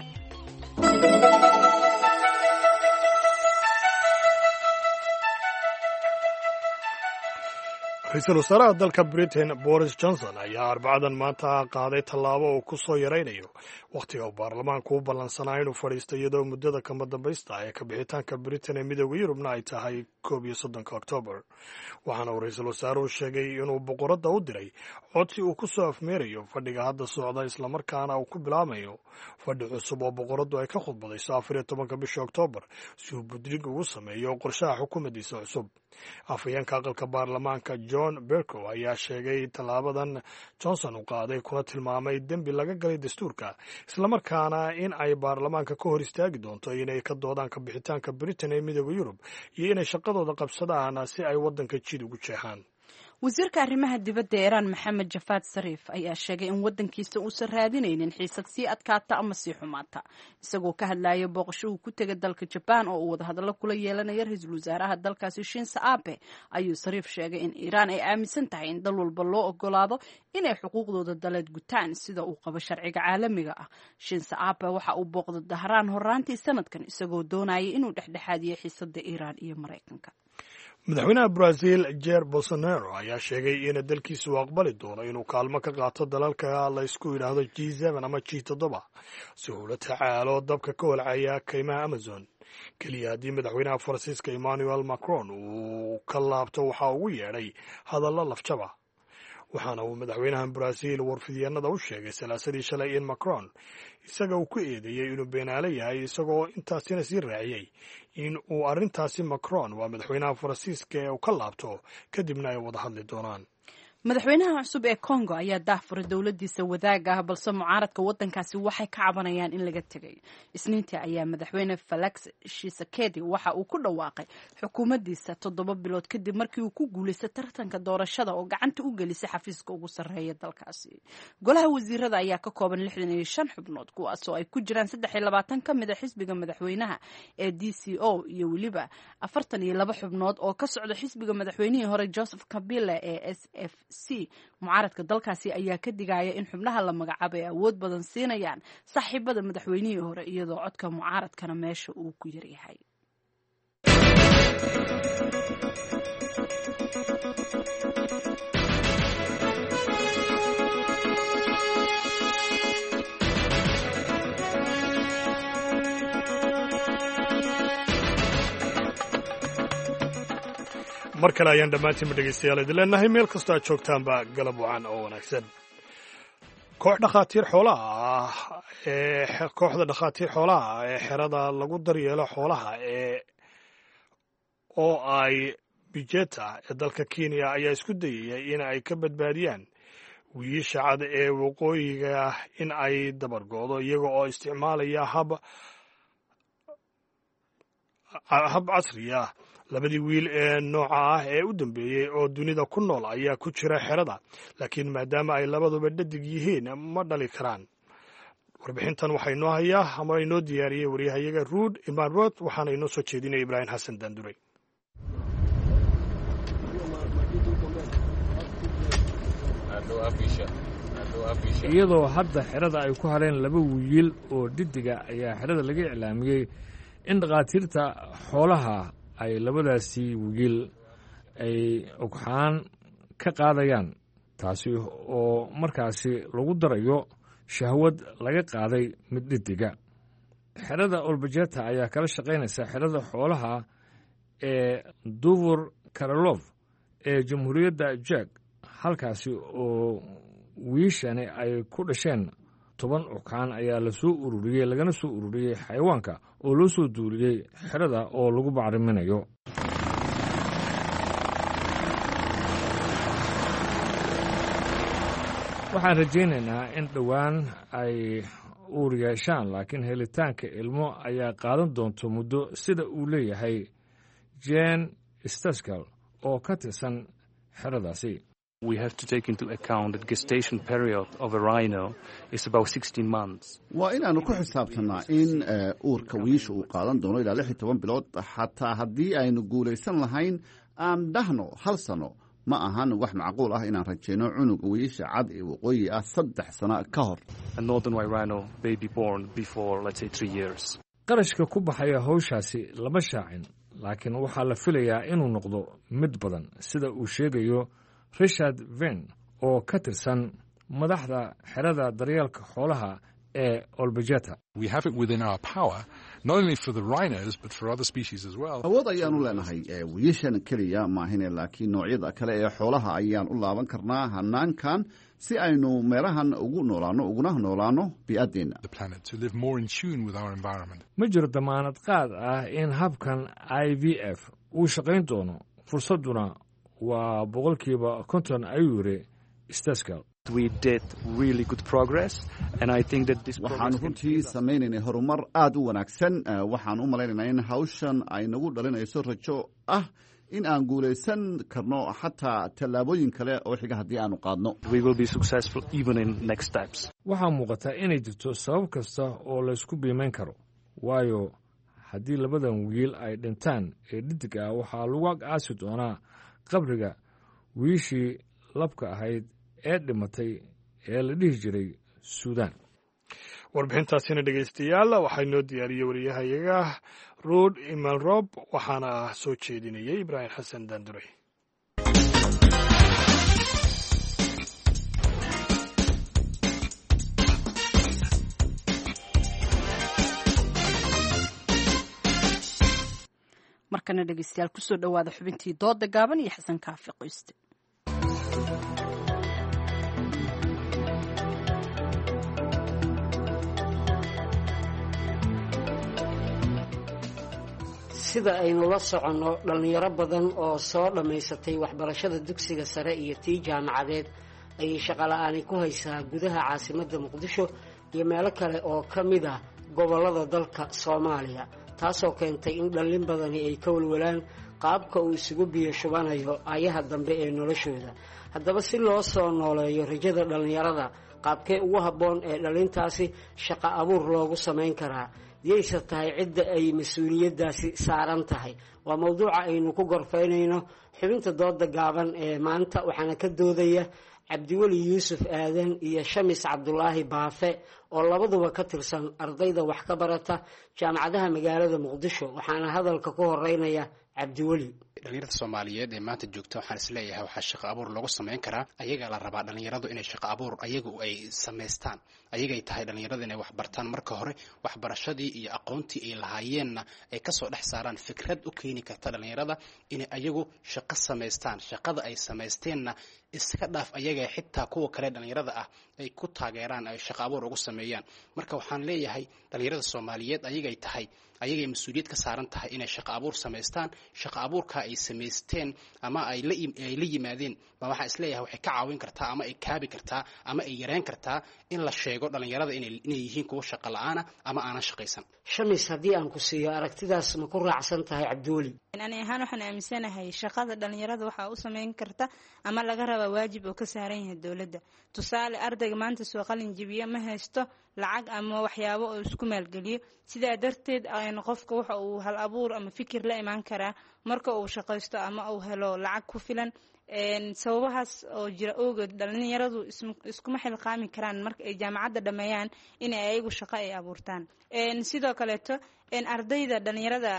ra-iisul wasaaraha dalka britain boris johnson ayaa arbacadan maanta qaaday tallaabo uu ku soo yaraynayo wakhtiga uu baarlamaanku u ballansanaa inuu fadhiisto iyadoo muddada kama dambaysta ee ka bixitaanka britain ee midooda yurubna ay tahay koob iyo soddonka oktoobar. waxaana uu ra-iisul wasaaruhu sheegay inuu boqoradda u diray codsi uu ku soo afmeerayo fadhiga hadda socda islamarkaana uu ku bilaamayo fadhi cusub oo boqoraddu ay ka khudbadayso afar iyo tobanka bisha oktoobar si uu budrig ugu sameeyo qorshaha xukuumaddiisa cusub. afhayeenka aqalka baarlamaanka john bercow ayaa sheegay tallaabadan johnson u qaaday kuna tilmaamay dembi laga galay dastuurka islamarkaana in ay baarlamaanka ka hor istaagi doonto inay ka doodaan ka bixitaanka britain ee midooda yurub iyo inay shaqadooda qabsadaan si ay waddanka jid ugu jeexaan. wasiirka arrimaha dibadda iiraan maxamed jafaad sariif ayaa sheegay in waddankiisa uusan raadinaynin xiisad sii adkaata ama sii xumaata. isagoo ka hadlaya booqasho uu ku tegay dalka jabaan oo uu wadahadallo kula yeelanaya ra-iisul wasaaraha dalkaasi shinzo abe ayuu sariif sheegay in iiraan ay aaminsan tahay in dal walba loo ogolaado inay xuquuqdooda daleed gutaan sida uu qabo sharciga caalamiga ah. shinzo abe waxa uu booqday dahraan horaantii sanadkan isagoo doonayay inuu dhexdhexaadiyo xiisadda iiraan iyo maraykanka. madaxweynaha brazil jair bolsonaro ayaa sheegay in dalkiisa uu aqbali doono inuu kaalmo ka qaato dalalka la isku yidhaahdo g seben ama g toddoba si uu la tacaalo dabka ka holcaya kaymaha amazon. keliya haddii madaxweynaha faransiiska emmanuel macron uu ka laabto waxaa ugu yeedhay hadallo lafjaba. waxaana uu madaxweynaha brazil warfidyaenada u sheegay salaasadii shalay in macron isaga uu ku eedeeyey inuu beenaale yahay isagoo intaasina sii raaciyey in uu arrintaasi macron waa madaxweynaha faransiiska ee uu ka laabto kadibna ay wada hadli doonaan. madaxweynaha cusub ee congo ayaa daahfuray dowladiisa wadaaga ah balse mucaaradka wadankaasi waxay ka cabanayaan in laga tegay. isniintii ayaa madaxweyne felix tshisekedi waxa uu ku dhawaaqay xukuumaddiisa toddoba bilood kadib markii uu ku guulaystay tartanka doorashada oo gacanta u gelisay xafiiska ugu sarreeya dalkaasi. golaha wasiirada ayaa ka kooban lixdan iyo shan xubnood kuwaasoo ay ku jiraan saddex iyo labaatan ka mid a xisbiga madaxweynaha ee d c o iyo weliba afartan iyo laba xubnood oo ka socda xisbiga madaxweynihii hore joseph kabila ee s f c. mucaaradka dalkaasi ayaa ka digaya in xubnaha la magacaabay awood badan siinayaan saaxiibada madaxweynihii hore iyadoo codka mucaaradkana meesha uu ku yaryahay. mar kale ayaan dhammaantiinba dhegaystayaal idin leenahay meel kastoo aad joogtaanba galab wacan oo wanaagsan. koox dhakhaatiir xoolaha ah ee kooxda dhakhaatiir xoolaha ee xerada lagu daryeelo xoolaha ee oo ay bijeta ee dalka kenya ayaa isku dayaya in ay ka badbaadiyaan wiilasha cad ee waqooyiga in ay dabargoodo iyaga oo isticmaalaya hab hab casri ah. labadii wiil ee nooca ah ee u dambeeyey oo dunida ku nool ayaa ku jira xerada laakiin maadaama ay labaduba dhadig yihiin ma dhali karaan. warbixintan waxaa inoo hayaa ama inoo diyaariyey waryahayaga ruud imaanrood waxaana inoo soo jeedinaya ibraahim xasan daanduray. iyadoo hadda xerada ay ku hareen laba wiil oo dhiddiga ayaa xerada laga iclaamiyey in dhakhaatiirta xoolaha ay labadaasi wiil ay ogxaan ka qaadayaan taasi oo markaasi lagu darayo shahwad laga qaaday mid dhiddiga. xerada olbajeta ayaa kala shaqaynaysa xerada xoolaha ee duvur karalof ee jamhuuriyadda jeg halkaasi oo wiishani ay ku dhasheen toban ogxaan ayaa la soo ururiyey lagana soo ururiyey xayawaanka oo loo soo duuriyey xerada oo lagu bacriminayo. waxaan rajaynaynaa in dhowaan ay uur yeeshaan laakiin helitaanka ilmo ayaa qaadan doonto muddo sida uu leeyahay jen staskal oo ka tirsan xeradaasi. We have to take into account that gestation period of a rhino is about sixteen months. waa inaanu ku xisaabtanaa in uurka wiisha uu qaadan doono ilaa lix iyo toban bilood xataa haddii aynu guulaysan lahayn aan dhahno hal sano ma ahan wax macquul ah inaan rajayno cunuga wiisha cad ee waqooyi ah saddex sano ka hor. A northern white rhino may be born before, let's say, three years. qarashka ku baxaya hawshaasi lama shaacin laakiin waxaa la filayaa inuu noqdo mid badan sida uu sheegayo Richard Venn oo ka tirsan madaxda xerada daryeelka xoolaha ee Olbejeta. We have it within our power not only for the rhinos but for other species as well. awood ayaanu leenahay wiishan keliya maahine laakiin noocyada kale ee xoolaha ayaan u laaban karnaa hanaankan si aynu meelahan ugu noolaano uguna noolaano bi'adeena. The planet to live more in tune with our environment. ma jiro damaanad qaad ah in habkan I V F uu shaqayn doono fursaduna waa boqolkiiba konton ayuu yiri Staskel. We did really good progress and I think that this waxaan runtii sameynay horumar aad u wanaagsan waxaan u maleynayaa in hawshan ay nagu dhalinayso rajo ah in aan guulaysan karno xataa tallaabooyin kale oo xiga haddii aanu qaadno. We will be successful even in next steps. waxaa muuqata inay jirto sabab kasta oo la isku biimeyn karo waayo haddii labadan wiil ay dhintaan ee dhidig ah waxaa lagu aasi doonaa qabriga wiishii labka ahayd ee dhimatay ee la dhihi jiray Suudaan. warbixintaasina dhegaystayaal waxaa inoo diyaariyey wariyahayaga Ruud Imanrob waxaana soo jeedinayay Ibraahim Xasan Daanduray. markana dhegaystayaal kusoo dhawaada xubintii dooda gaaban iyo Xasan Kaafi Qoyste. sida aynu la soconno dhalinyaro badan oo soo dhammaysatay waxbarashada dugsiga sare iyo tii jaamacadeed ayay shaqo la'aani ku haysaa gudaha caasimadda muqdisho iyo meelo kale oo ka mid ah gobollada dalka Soomaaliya taasoo keentay in dhallin badani ay ka walwalaan qaabka uu isugu biyo shubanayo ayaha dambe ee noloshooda. haddaba si loo soo nooleeyo rajada dhalinyarada qaabkee ugu habboon ee dhalintaasi shaqo abuur loogu samayn karaa yeysa tahay cidda ay mas-uuliyaddaasi saaran tahay waa mawduuca aynu ku gorfaynayno xubinta dooda gaaban ee maanta waxaana ka doodaya cabdiweli yuusuf aadan iyo shamis cabdulaahi baafe oo labaduba ka tirsan ardayda wax ka barata jaamacadaha magaalada muqdisho waxaana hadalka ku horeynaya cabdiweli. dhalinyarada Soomaaliyeed ee maanta joogta waxaan is leeyahay waxa shaqo abuur lagu sameyn karaa ayaga la rabaa dhalinyaradu inay shaqo abuur ayagu ay sameystaan ayaga ay tahay dhalinyarada inay wax bartaan marka hore waxbarashadii iyo aqoontii ay lahaayeenna ay ka soo dhex saaraan fikrad u keeni karta dhalinyarada inay ayagu shaqo sameystaan shaqada ay sameysteenna iska dhaaf ayaga xitaa kuwa kale dhalinyarada ah ay ku taageeraan ay shaqo abuur ugu sameeyaan marka waxaan leeyahay dhalinyarada Soomaaliyeed ayaga ay tahay ayaga ay mas'uuliyad ka saaran tahay inay shaqo abuur sameystaan shaqo abuurka ay sameysteen ama ay la ay la yimaadeen ba waxa is leeyahay waxay ka caawin kartaa ama ay kaabi kartaa ama ay yareen kartaa in la sheego dhalinyarada inay inay yihiin kuwa shaqo la'aan ama aan shaqaysan. shamis haddii aan ku siiyo aragtidaas ma ku raacsan tahay cabdiweli? ani ahaan waxaan aaminsanahay shaqada dhalinyarada waxa u sameyn karta ama laga raba waajib oo ka saaran yahay dawladda. tusaale ardayga maanta soo qalin jabiya ma haysto lacag ama waxyaabo oo isku maalgeliyo sidaa darteed ayna qofka waxa uu hal abuur ama fikir la iman karaa marka uu shaqaysto ama uu helo lacag ku filan. sababahaas oo jira ogood dhalinyaradu iskuma xilqaami karaan marka ay jaamacadda dhameeyaan in ay ayagu shaqo ay abuurtaan. sidoo kaleeto ardayda dhalinyarada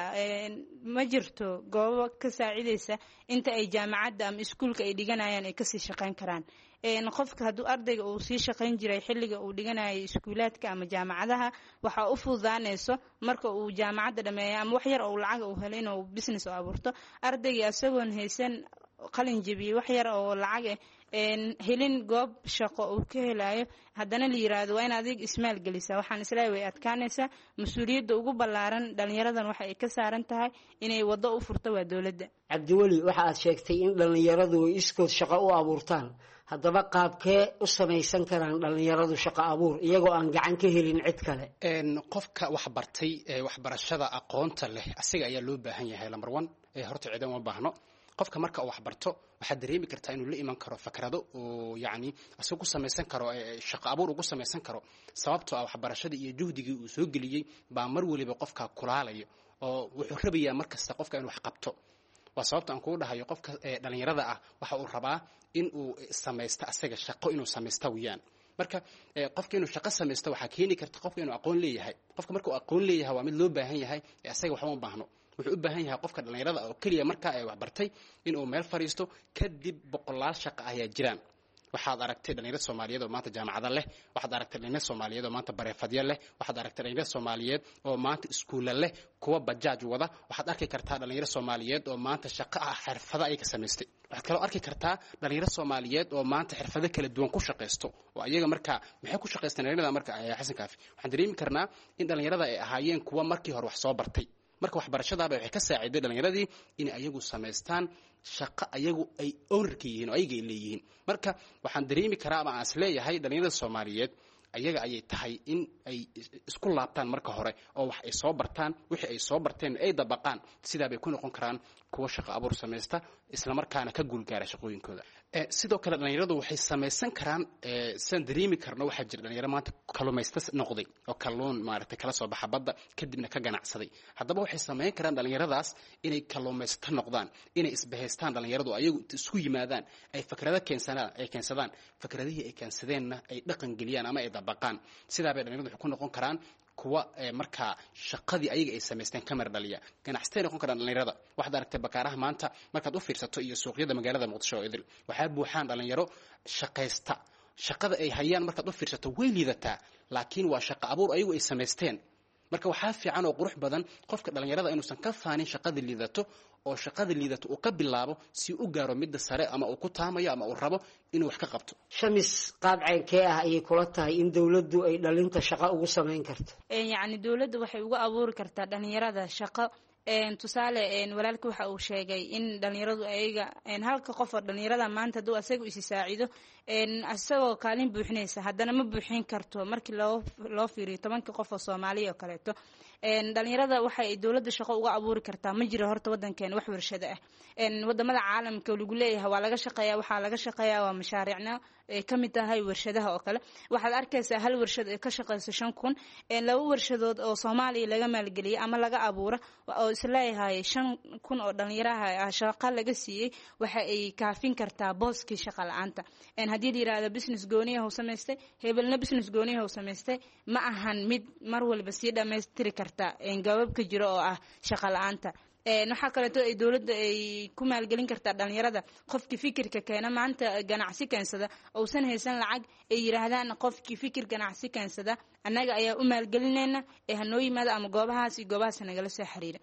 ma jirto goobo ka saacidaysa inta ay jaamacadda ama iskuulka ay dhiganayaan ay kasii shaqayn karaan. qofka hadduu ardayga uu sii shaqayn jiray xilliga uu dhiganayo iskuulaadka ama jaamacadaha waxa u fududaanayso marka uu jaamacadda dhameeyo ama wax yar oo lacag uu helo inuu business u abuurto. ardayga asagoon haysan qalin jabiye wax yar oo lacag ah helin goob shaqo uu ka helayo haddana la yiraahdo waa in adig ismaal gelisaa waxaan islaahay way adkaanaysaa. mas-uuliyadda ugu ballaaran dhalinyaradan waxa ay ka saaran tahay inay waddo u furto waa dawladda. cabdiweli waxa aad sheegtay in dhalinyaradu ay iskood shaqo u abuurtaan haddaba qaabkee u samaysan karaan dhalinyaradu shaqo abuur iyagoo aan gacan ka helin cid kale? qofka wax bartay waxbarashada aqoonta leh asiga ayaa loo baahan yahay lambar one horta ciidan uma baahno qofka marka uu wax barto waxaad dareemi kartaa inuu la iman karo fakrado oo yacni isagu ku samaysan karo shaqo abuur ugu samaysan karo sababtoo ah waxbarashadii iyo juhdigii uu soo geliyey baa mar waliba qofka kulaalayo oo wuxuu rabayaa mar kasta qofka inuu wax qabto waa sababta aan kugu dhahayo qofka dhalinyarada ah waxa uu rabaa in uu samaysto asaga shaqo inuu samaysto wiyaan marka qofka inuu shaqo samaysto waxaa keeni karta qofka inuu aqoon leeyahay qofka marka uu aqoon leeyahay waa mid loo baahan yahay asaga waxba uma baahno wuxuu u baahan yahay qofka dhalinyarada oo kaliya marka ay wax bartay inuu meel fariisto kadib boqolaal shaqo ayaa jiraan waxaad aragtay dhalinyarada Soomaaliyeed oo maanta jaamacado leh waxaad aragtay dhalinyarada Soomaaliyeed oo maanta bareefadyo leh waxaad aragtay dhalinyarada Soomaaliyeed oo maanta iskuul leh kuwa bajaaj wada waxaad arki kartaa dhalinyarada Soomaaliyeed oo maanta shaqo ah xirfado ay ka sameystay waxaad kale arki kartaa dhalinyarada Soomaaliyeed oo maanta xirfado kala duwan ku shaqeysto oo ayaga marka maxay ku shaqeystaan dhalinyarada marka Xasan Kaafi waxaan dareemi karnaa in dhalinyarada ay ahaayeen kuwa markii hore wax soo bartay marka waxbarashadaaba waxay ka saaciday dhalinyaradii in ayagu sameystaan shaqo ayagu ay ownerka yihiin oo ayaga ay leeyihiin marka waxaan dareemi karaa ama aan is leeyahay dhalinyarada Soomaaliyeed ayaga ayay tahay in ay isku laabtaan marka hore oo wax ay soo bartaan wixii ay soo barteen ay dabaqaan sidaa bay ku noqon karaan kuwa shaqo abuur sameysta isla markaana ka guulgaara shaqooyinkooda sidoo kale dhalinyaradu waxay samaysan karaan san dareemi karno waxaa jira dhalinyaro maanta kalluumaysta noqday oo kalluun maaragtay kala soo baxa badda kadibna ka ganacsaday haddaba waxay samayn karaan dhalinyaradaas inay kalluumaysta noqdaan inay isbahaystaan dhalinyaradu ayagu isku yimaadaan ay fikrado keensadaan ay keensadaan fikradihii ay keensadeenna ay dhaqan geliyaan ama ay dabaqaan sidaa bay dhalinyaradu waxay ku noqon karaan kuwa marka shaqadii ayaga ay sameysteen kamar dhaliya ganacsatay noqon karaan dhalinyarada waxaad aragtay bakaaraha maanta markaad u fiirsato iyo suuqyada magaalada Muqdisho oo idil waxaa buuxaan dhalinyaro shaqaysta shaqada ay hayaan markaad u fiirsato way liidataa laakiin waa shaqo abuur ayagu ay sameysteen marka waxaa fiican oo qurux badan qofka dhalinyarada inuusan ka faanin shaqada liidato oo shaqada liidato uu ka bilaabo si uu gaaro midda sare ama uu ku taamayo ama uu rabo inuu wax ka qabto shamis qaab ceenkee ah ayay kula tahay in dawladdu ay dhalinta shaqo ugu samayn karto yacni dawladdu waxay uga abuuri kartaa dhalinyarada shaqo tusaale walaalka waxa uu sheegay in dhalinyaradu ayaga halka qof oo dhalinyarada maanta duu asaga isi saacido asagoo kaalin buuxinaysa haddana ma buuxin karto markii loo loo fiiriyo tobanka qof oo Soomaaliya oo kaleeto dhalinyarada waxay dawladda shaqo uga abuuri kartaa ma jiro horta wadankeena wax warshado ah wadamada caalamka lagu leeyahay waa laga shaqeeyaa waxa laga shaqeeyaa waa mashaariicna ay kamid tahay warshadaha oo kale waxaad arkaysaa hal warshad ee ka shaqeysa shan kun laba warshadood oo Soomaaliya laga maalgeliyay ama laga abuuro oo isleeyahay shan kun oo dhalinyaraha shaqo laga siiyay waxa ay kaafin kartaa booskii shaqo la'aanta haddii la yiraahdo business gooniyaha uu sameystay hebelna business gooniyaha uu sameystay ma ahan mid mar walba sii dhammaystiri karta gababka jiro oo ah shaqo la'aanta waxaa kaleeto ay dawladda ay ku maalgelin kartaa dhalinyarada qofkii fikirka keena maanta ganacsi keensada uusan haysan lacag ay yiraahdaan qofkii fikir ganacsi keensada annaga ayaa u maalgelinayna ee hanoo yimaada ama goobahaas iyo goobahaas nagala soo xiriira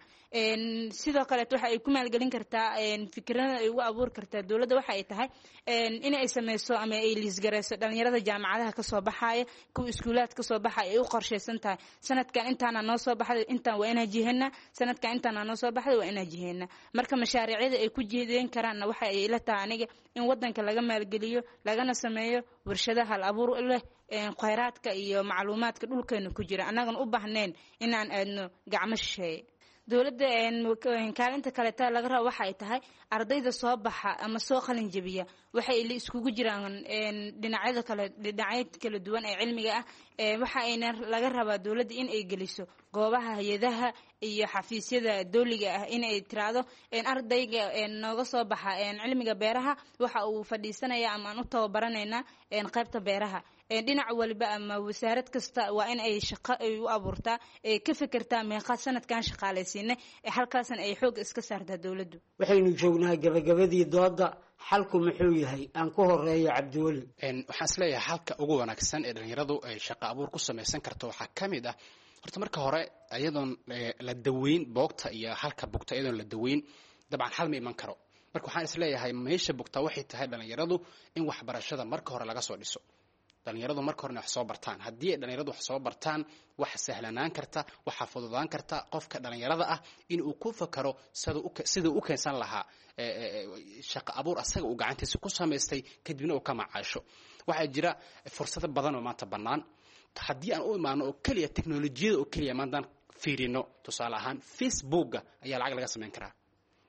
sidoo kaleeto waxa ay ku maalgelin kartaa fikrada ay ugu abuuri kartaa dawladda waxa ay tahay in ay sameyso ama ay liisgareyso dhalinyarada jaamacadaha ka soo baxaya kuwa iskuulaad ka soo baxaya ay u qorsheysan tahay sanadkan intaana noo soo baxday intaan waa inaan jiheena sanadkan intaana noo soo baxday waa inaan jiheena marka mashaariicda ay ku jeedeen karaanna waxa ay ila tahay aniga in wadanka laga maalgeliyo lagana sameeyo warshadaha hal abuur leh khayraadka iyo macluumaadka dhulkeena ku jira annagan u baahneen inaan aadno gacmo shisheeye dawladda kaalinta kaleeta laga rabo waxa ay tahay ardayda soo baxa ama soo qalin jabiya waxay la iskugu jiraan dhinacyada kale dhinacyada kala duwan ee cilmiga ah waxa ayna laga rabaa dawladda in ay geliso goobaha hay'adaha iyo xafiisyada dawliga ah in ay tiraado ardayga nooga soo baxa cilmiga beeraha waxa uu fadhiisanaya ama aan u tababaranayna qaybta beeraha dhinac walba ama wasaarad kasta waa in ay shaqo ay u abuurtaa ee ka fikirtaa meeqa sanadkan shaqaalaysiinay ee halkaasan ay xoog iska saartaa dawladdu waxaynu joognaa gabagabadii dooda xalku muxuu yahay aan ku horeeyo Cabdiwali waxaan isleeyahay halka ugu wanaagsan ee dhalinyaradu ay shaqo abuur ku samaysan karto waxaa kamid ah horta marka hore ayadoon la daweyn boogta iyo halka bugta ayadoon la daweyn dabcan hal ma iman karo marka waxaan isleeyahay meesha bugta waxay tahay dhalinyaradu in waxbarashada marka hore laga soo dhiso dhalinyaradu marka hore wax soo bartaan haddii ay dhalinyaradu wax soo bartaan wax sahlanaan karta waxa fududaan karta qofka dhalinyarada ah in uu ku fakaro sida uu keensan lahaa shaqo abuur asaga uu gacantiisa ku sameystay kadibna uu ka macaasho waxaa jira fursado badan oo maanta bannaan haddii aan u imaano oo keliya teknolojiyada oo keliya maantaan fiirino tusaale ahaan facebooka ayaa lacag laga samayn karaa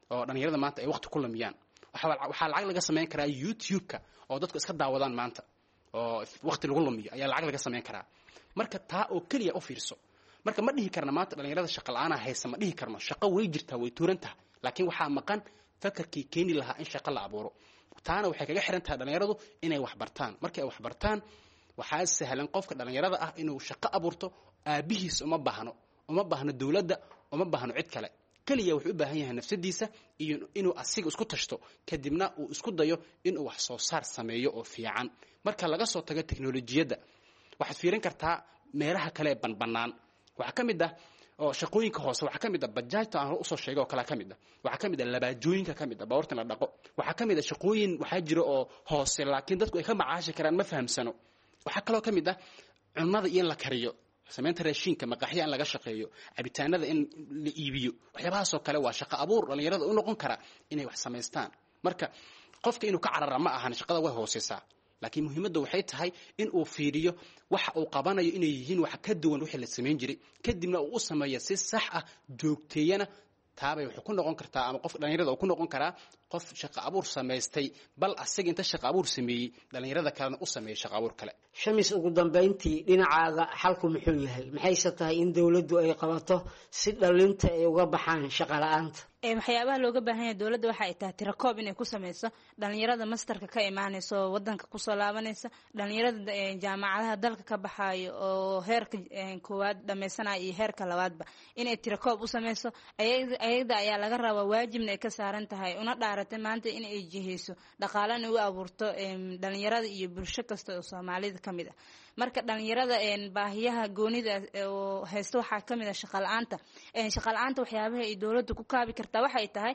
oo dhalinyarada maanta ay waqti ku lumiyaan waxaa lacag laga samayn karaa youtube-ka oo dadku iska daawadaan maanta oo waqti lagu lumiyo ayaa lacag laga samayn karaa marka taa oo keliya u fiirso marka ma dhihi karna maanta dhalinyarada shaqo la-aan haysa ma dhihi karno shaqo way jirtaa way tuuran tahay laakiin waxaa maqan fakarkii keeni lahaa in shaqo la abuuro taana waxay kaga xiran tahay dhalinyaradu inay wax bartaan markay wax bartaan waxaa sahlan qofka dhalinyarada ah inuu shaqo abuurto aabihiis uma baahno uma baahno dawladda uma baahno cid kale kaliya wuxuu u baahan yahay nafsadiisa iyo inuu asiga isku tashto kadibna uu isku dayo inuu wax soo saar sameeyo oo fiican marka laga soo tago teknolojiyadda waxaad fiirin kartaa meelaha kale ee banbanaan waxaa ka mid ah oo shaqooyinka hoose waxaa ka mid ah bajaajta aan usoo sheegay oo kale ka mid ah waxaa ka mid ah labaajooyinka ka mid ah baabuurta la dhaqo waxaa ka mid ah shaqooyin waxaa jira oo hoose laakiin dadku ay ka macaashi karaan ma fahamsano waxaa kaloo ka mid ah cunnada iyo in la kariyo samaynta raashinka maqaxya in laga shaqeeyo cabitaanada in la iibiyo waxyaabahaasoo kale waa shaqo abuur dhalinyarada u noqon kara inay wax samaystaan marka qofka inuu ka carara ma ahan shaqada way hooseysaa laakiin muhiimadda waxay tahay in uu fiiriyo waxa uu qabanayo inay yihiin wax ka duwan wixii la samayn jiray kadibna uu u sameeyo si sax ah joogteeyana taabay wuxuu ku noqon kartaa ama qof dhalinyarada uu ku noqon karaa qof shaqo abuur samaystay bal asaga inta shaqo abuur sameeyey dhalinyarada kalena u sameeyey shaqo abuur kale shamis ugu dambeyntii dhinacaaga xalku muxuu yahay maxayse tahay in dawladdu ay qabato si dhalinta ay uga baxaan shaqo la-aanta waxyaabaha looga baahan yahay dawladda waxa ay tahay tirakoob inay ku sameyso dhalinyarada masterka ka imaanaysa oo wadanka kusoo laabanaysa dhalinyarada jaamacadaha dalka ka baxaayo oo heerka koowaad dhammaysanaya iyo heerka labaadba inay tirakoob u sameyso ayada ayaa laga rabaa waajibna ay ka saaran tahay una dhaaratay maanta in ay jiheyso dhaqaalana u abuurto dhalinyarada iyo bulsho kasta oo soomaalida ka mid ah marka dhalinyarada baahiyaha goonida oo haysta waxaa ka mid ah shaqa la-aanta shaqa la-aanta waxyaabaha ay dawladda ku kaabi kartaa waxay tahay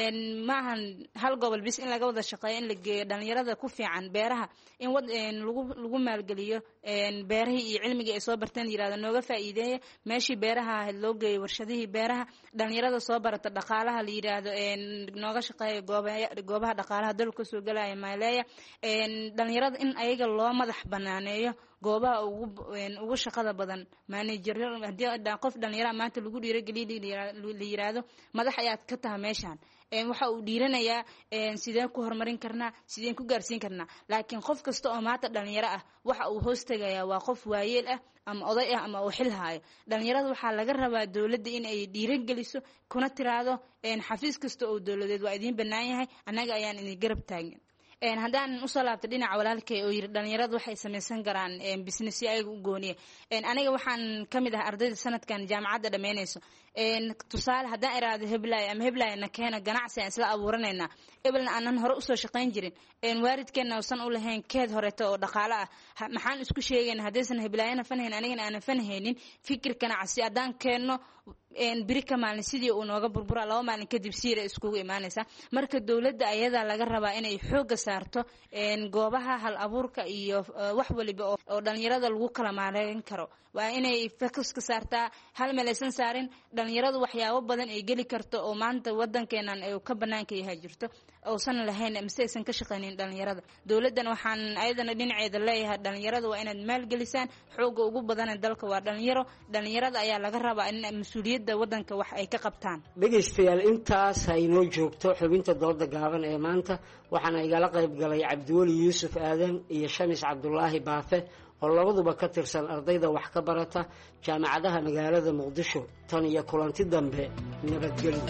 maahan hal gobol bis in laga wada shaqeeyo in la geeyo dhalinyarada ku fiican beeraha in lagu lagu maalgeliyo beerahii iyo cilmigii ay soo barteen yirahdo nooga faa'iideeya meeshii beeraha ahayd loo geeyo warshadihii beeraha dhalinyarada soo barata dhaqaalaha la yiraahdo nooga shaqeeyo goobaha dhaqaalaha dalka soo galaya maaleeya dhalinyarada in ayaga loo madax banaaneeyo goobaha ugu ugu shaqada badan manager hadii qof dhalinyaro maanta lagu dhiirigeliyo la yiraahdo madax ayaad ka tahay meeshan waxa uu dhiiranayaa sideen ku horumarin karnaa sideen ku gaarsiin karnaa laakiin qof kasta oo maanta dhalinyaro ah waxa uu hoos tagayaa waa qof waayeel ah ama oday ah ama uu xil haayo dhalinyarada waxaa laga rabaa dawladda in ay dhiirigeliso kuna tiraado xafiis kasta oo dawladeed waa idin bannaan yahay annaga ayaan idin garab taagan haddaan usoo laabta dhinaca walaalkay oo yiri dhalinyaradu waxay samaysan karaan businessyo ayaga u gooniya aniga waxaan ka mid ah ardayda sanadkan jaamacadda dhammaynayso tusaale haddaan iraado heblaay ama heblaay na keena ganacsi aan isla abuuranaynaa ebelna aanan hore usoo shaqayn jirin waalidkeenna uusan u lahayn keed horeeto oo dhaqaale ah maxaan isku sheegayna haddaysan heblaayana fanhayn anigana aanan fanhaynin fikir ganacsi haddaan keenno biri ka maalin sidii uu nooga burburaa laba maalin kadib siira iskugu imaanaysa marka dawladda ayadaa laga rabaa inay xooga saarto goobaha hal abuurka iyo wax waliba oo dhalinyarada lagu kala maareyn karo waa inay fokus ka saartaa hal meel aysan saarin dhalinyaradu waxyaabo badan ay geli karto oo maanta wadankeenan ay ka banaanka yahay jirto uusan lahayn mise aysan ka shaqaynin dhalinyarada dawladdan waxaan ayadana dhinaceeda leeyahay dhalinyarada waa inaad maalgelisaan xooga ugu badan dalka waa dhalinyaro dhalinyarada ayaa laga rabaa in mas-uuliyadda wadanka wax ay ka qabtaan dhegaystayaal intaas haynoo joogto xubinta dooda gaaban ee maanta waxaana igala qayb galay cabdiweli yuusuf aadan iyo shamis cabdulaahi baafe oo labaduba ka tirsan ardayda wax ka barata jaamacadaha magaalada muqdisho tan iyo kulanti dambe nabadgelyo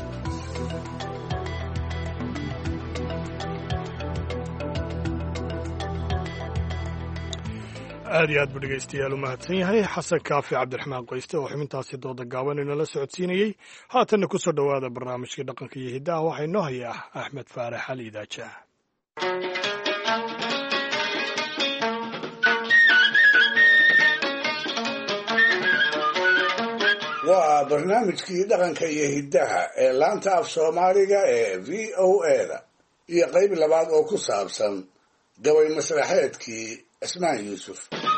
aad iyo aad buu dhegaystayaal u mahadsan yahay xasan kaafi cabdiraxmaan qoyste oo xubintaasi dooda gaaban inala socodsiinayey haatanna ku soo dhowaada barnaamijkii dhaqanka iyo hiddaha waxaa inoo hayaa axmed faarax ali idaajaah waa barnaamijkii dhaqanka iyo hiddaha ee laanta af soomaaliga ee v o eda iyo qayb labaad oo ku saabsan gabay masraxeedkii cismaan yuusuf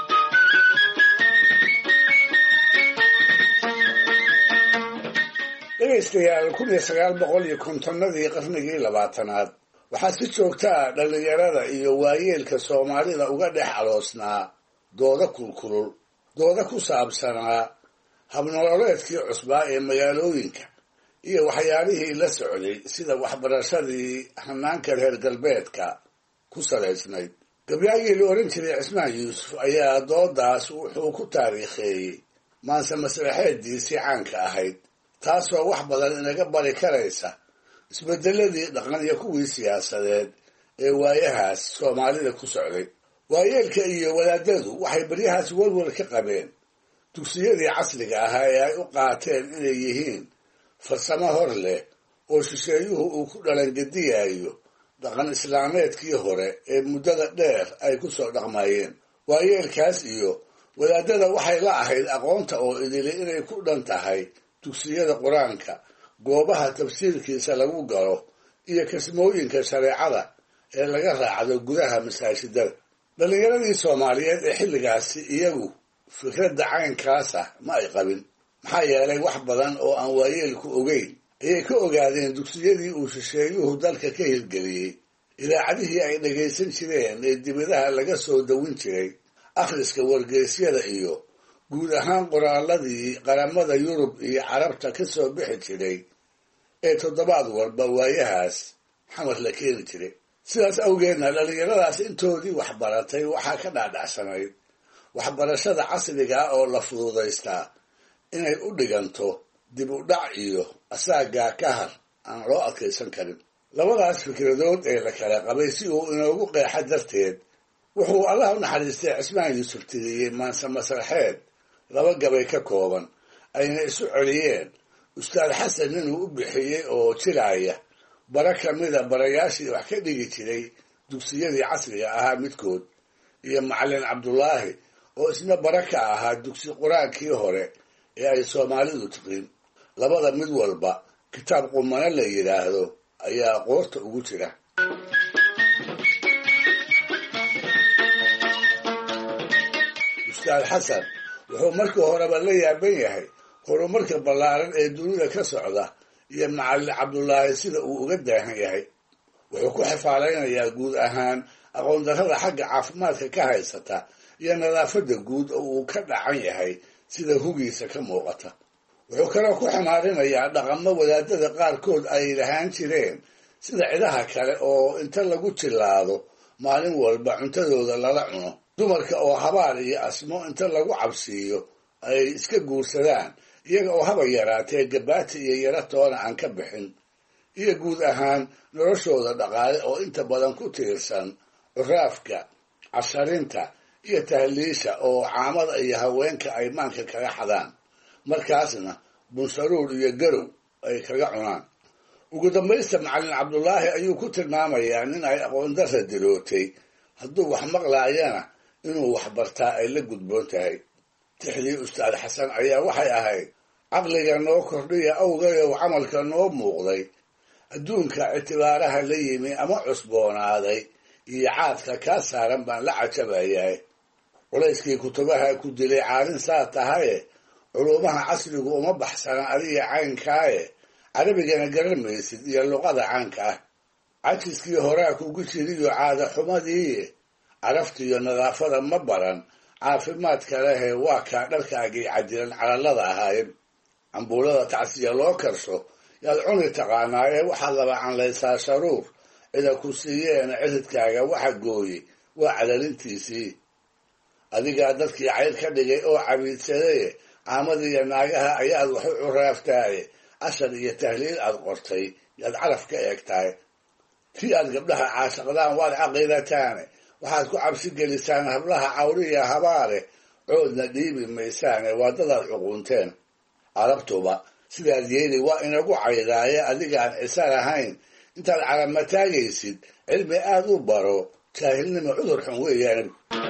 dhegaystayaal kun iyo sagaal boqol iyo kontonnadii qarnigii labaatanaad waxaa si joogtaa dhallinyarada iyo waayeelka soomaalida uga dhex aloosnaa dooda kulkulul dooda ku saabsanaa habnololeedkii cusbaa ee magaalooyinka iyo waxyaalihii la socday sida waxbarashadii hanaanka reer galbeedka ku salaysnayd. gabyaagii la oran jiray cismaan yuusuf ayaa doodaas wuxuu ku taariikheeyey maanse masraxeediisii caanka ahayd, taasoo wax badan inaga bari karaysa isbedeladii dhaqan iyo kuwii siyaasadeed ee waayahaas soomaalida ku socday. waayeelka iyo wadaadadu waxay baryahaas walwal ka qabeen dugsiyadii casriga ahaa ee ay u qaateen inay yihiin farsamo hor leh oo shisheeyuhu uu ku dhalangediyayo dhaqan islaameedkii hore ee muddada dheer ay ku soo dhaqmayeen. waayeelkaas iyo wadaadada waxay la ahayd aqoonta oo idili inay ku dhan tahay dugsiyada qur-aanka, goobaha tafsiirkiisa lagu galo iyo kasmooyinka shareecada ee laga raacdo gudaha masaajidada. dhallinyaradii soomaaliyeed ee xilligaasi iyagu fikradda caynkaas ah ma ay qabin, maxaa yeelay wax badan oo aan waayeelku ogeyn ayay ka ogaadeen dugsiyadii uu shisheeyuhu dalka ka hirgeliyey, idaacadihii ay dhagaysan jireen ee dibadaha laga soo dawin jiray, akhriska wargeysyada iyo guud ahaan qoraaladii qaramada yurub iyo carabta ka soo bixi jiray ee toddobaad walba waayahaas xamar la keeni jiray. sidaas awgeedna dhallinyaradaas intoodii waxbaratay waxaa ka dhaadhacsanayd waxbarashada casriga ah oo la fududaystaa inay u dhiganto dib u dhac iyo asaagaa ka har aan loo adkaysan karin. labadaas fikradood ee la kala qabay si uu inoogu qeexa darteed wuxuu allah u naxariistay cismaan yuusuf tiriyey maanse masraxeed laba gabay ka kooban ayna isu celiyeen ustaad xasan inuu u bixiyey oo jiraaya bara ka mida barayaashii wax ka dhigi jiray dugsiyadii casriga ahaa midkood, iyo macallin cabdulaahi oo isna bara ka ahaa dugsi qur-aankii hore ee ay soomaalidu tiqin. labada mid walba kitaab qumano la yidhaahdo ayaa qoorta ugu jira. ustaad xasan wuxuu markii horeba la yaaban yahay horumarka ballaaran ee dunida ka socda iyo macallin cabdulaahi sida uu uga daahan yahay. wuxuu ku xifaalaynayaa guud ahaan aqoon darrada xagga caafimaadka ka haysata iyo nadaafadda guud oo uu ka dhacan yahay sida hugiisa ka muuqata. wuxuu kaloo ku xamaarinayaa dhaqamo wadaadada qaarkood ay lahaan jireen sida cidaha kale oo inta lagu jillaado maalin walba cuntadooda lala cuno, dumarka oo habaar iyo asmo inta lagu cabsiiyo ay iska guursadaan iyaga oo haba yaraatee gabaati iyo yaro toona aan ka bixin, iyo guud ahaan noloshooda dhaqaale oo inta badan ku tiirsan curaafka, casharinta iyo tahliisha oo caamada iyo haweenka ay maanka kaga xadaan, markaasna bunsaruur iyo garow ay kaga cunaan. ugu dambaysta macallin cabdulaahi ayuu ku tilmaamayaa nin ay aqoon darra dilootay, hadduu wax maqlaayana inuu wax bartaa ay la gudboon tahay. tixdii ustaad xasan ayaa waxay ahayd caqliga noo kordhiya awgayow camalka noo muuqday, adduunka ictibaaraha la yimi ama cusboonaaday iyo caadka kaa saaran baan la cajabayahay. culayskii kutubaha ku dilay caalin saa tahaye culuumaha casrigu uma baxsana adiga caynkaaye carabigana garan maysid iyo luqada caanka ah. cajiskii horaa kugu jiriyo caada xumadii caraftiiyo nadaafada ma baran, caafimaadka lehe waa kaa dharkaagii cadilan calallada ahaayeen. cambuulada tacsiya loo karsho yaad cuni taqaanaaye waxaad laba canlaysaa sharuur, cida ku siiyeena ciridkaaga waxa gooye waa calalintiisii. adigaa dadkii cayr ka dhigay oo cabiidsadaye caamadiiyo naagaha ayaad wax u curaaftaaye cashar iyo tahliil aad qortay yaad caraf ka eegtahay. tii aad gabdhaha caashaqdaan waad caqiidataane waxaad ku cabsi gelisaan hablaha cawriya habaare, coodna dhiibi maysaane waa dadaad cuquunteen. carabtuba sidaad yeeli waa inagu caydaaye adigaan cisan ahayn, intaad calama taagaysid cilmi aad u baro, jaahilnimo cudur xun weeyaan.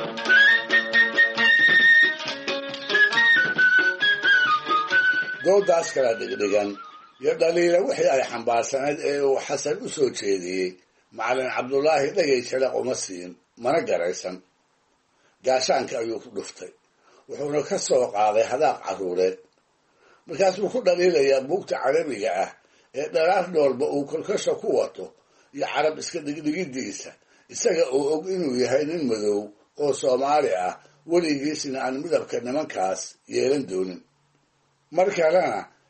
doodaas kala dhigdhigan iyo dhaliila wixii ay xambaarsanayd ee uu xasan u soo jeediyey macallin cabdulaahi dhagay jalaq uma siin, mana garaysan. gaashaanka ayuu ku dhuftay, wuxuuna ka soo qaaday hadaaq carruureed. markaasuu ku dhaliilayaa buugta carabiga ah ee dharaar dhoolba uu kolkasha ku wato iyo carab iska dhigdhigidiisa, isaga oo og inuu yahay nin madow oo soomaali ah, weligiisna aan midabka nimankaas yeelan doonin. mar kalena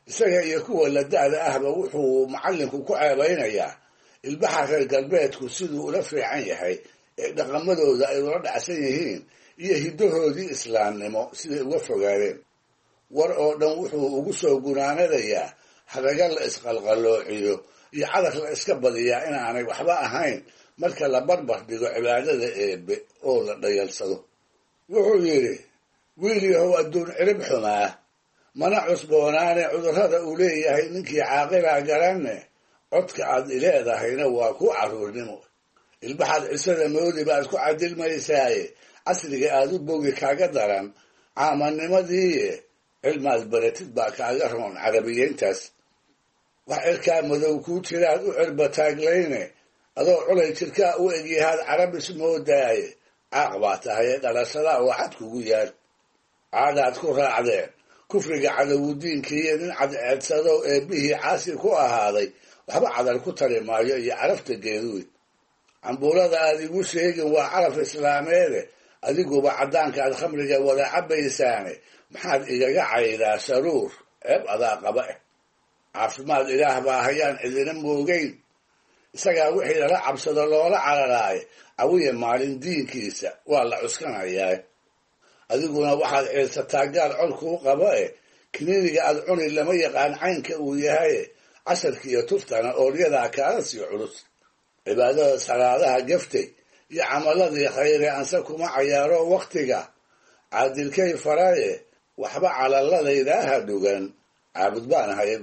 isaga iyo kuwa la da'da ahba wuxuu macallinku ku ceebaynayaa ilbaxa reer galbeedku siduu ula fiican yahay ee dhaqamadooda ay ula dhacsan yihiin iyo hiddahoodii islaamnimo siday uga fogaadeen war oo dhan wuxuu ugu soo gunaanadayaa hadaga la isqalqaloociyo iyo cadar la iska badiyaa inaanay waxba ahayn marka la barbar dhigo cibaadada eebbe oo la dhayalsado wuxuu yidhi wiil yahow adduun cirib xumaa mana cusboonaane cudurrada uu leeyahay ninkii caaqilaa garanne codka aad ileedahayna waa ku carruurnimo ilbaxaad cisada moodi baad ku cadilmaysaaye casriga aad u bogi kaaga daran caamannimadiiye cilmaad baratid baa kaaga roon carabiyeyntaas wax cirkaa madow kuu jiraad u cirbataaglayne adoo culay jirkaa u egyahaad carabis moodaaye caaq baa tahaye dhalashadaa oo cad kugu yaal caadaad ku raacdeen kufriga cadowudiinkiiyo nin cadceedsado eebbihii caasi ku ahaaday waxba cadal ku tari maayo iyo carafta geeduud cambuulada aad igu sheegin waa caraf islaameede adiguba caddaanka aad khamriga wada cabaysaane maxaad igaga caydaa saruur ceeb adaa qaba eh caafimaad ilaah baa hayaan cidina moogeyn isagaa wixii lala cabsado loola cararaaye cawiya maalin diinkiisa waa la cuskanayaa adiguna waxaad ciilsataa gaal cod kuu qabo eh kiniiniga aad cuni lama yaqaan caynka uu yahaye casharka iyo tuftana oolyadaa kaala sii culus cibaadada salaadaha gaftay iyo camaladii khayre anse kuma cayaaro wakhtiga caadilkay faraye waxba calaladaydaha dhugan caabud baan ahay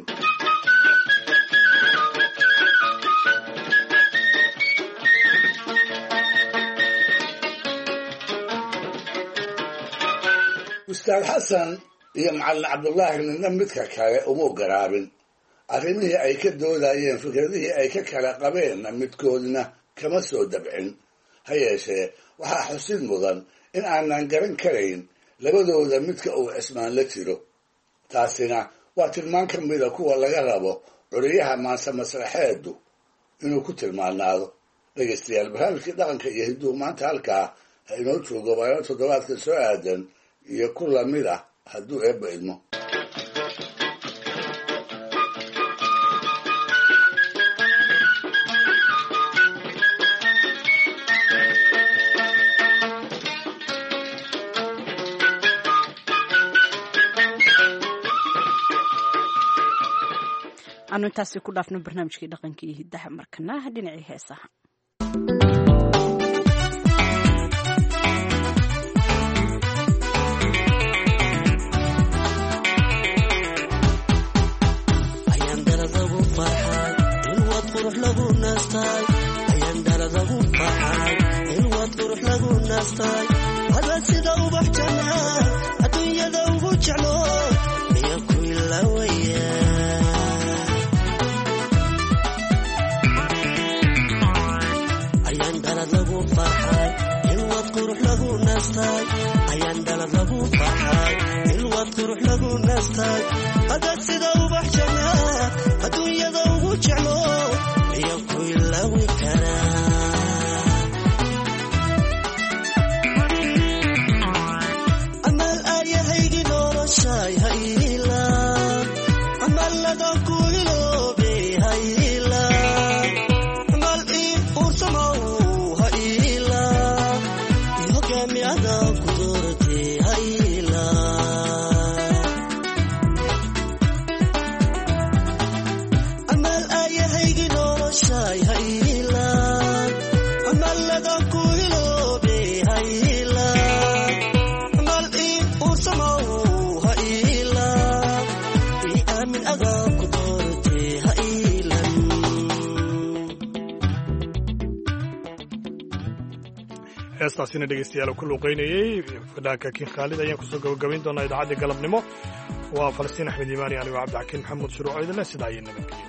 ustaad xasan iyo macallin cabdullaahi midna midka kale uma garaabin arrimihii ay ka doodayeen fikradihii ay ka kala qabeenna midkoodna kama soo dabcin ha yeeshee waxaa xusid mudan in aanan garan karayn labadooda midka uu cismaan la jiro taasina waa tilmaan ka mida kuwa laga rabo curiyaha maanse masraxeedu inuu ku tilmaanaado dhegaystayaal barnaamijkii dhaqanka iyo hidduu maanta halkaa ha inoo joogo baano toddobaadka soo aadan iyo ku lamid ah hadduu eebba idmo aanu intaasi ku dhaafno barnaamijkii dhaqanka iyo hiddaha markana dhinacii heesaha sida ubax janaa adduunyada ugu jeclo miya ku ilaawaya ayaan dhalad lagu farxay ilwad qurux lagu naastay ayaan dhalad lagu farxay ilwad qurux lagu naastay hada sida ubax janaa adduunyada ugu jeclo miya ku ilaawi karaa heestaasina dhegaystayaal ku luuqaynayey fadhaanka kiin khaalid ayaan kusoo gabagabayn doonaa idaacadda galabnimo waa falastiin axmed iimaani anigo cabdixakiin maxamuud shuruuco idinle sidaa ayay nabadgelyo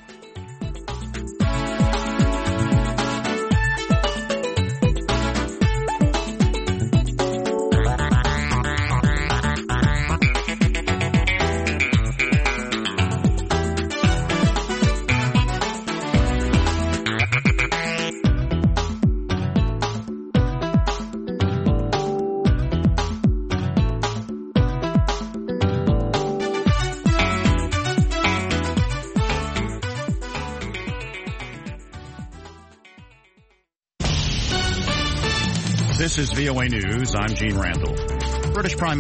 This is V O A News. I'm Gene Randall. British Prime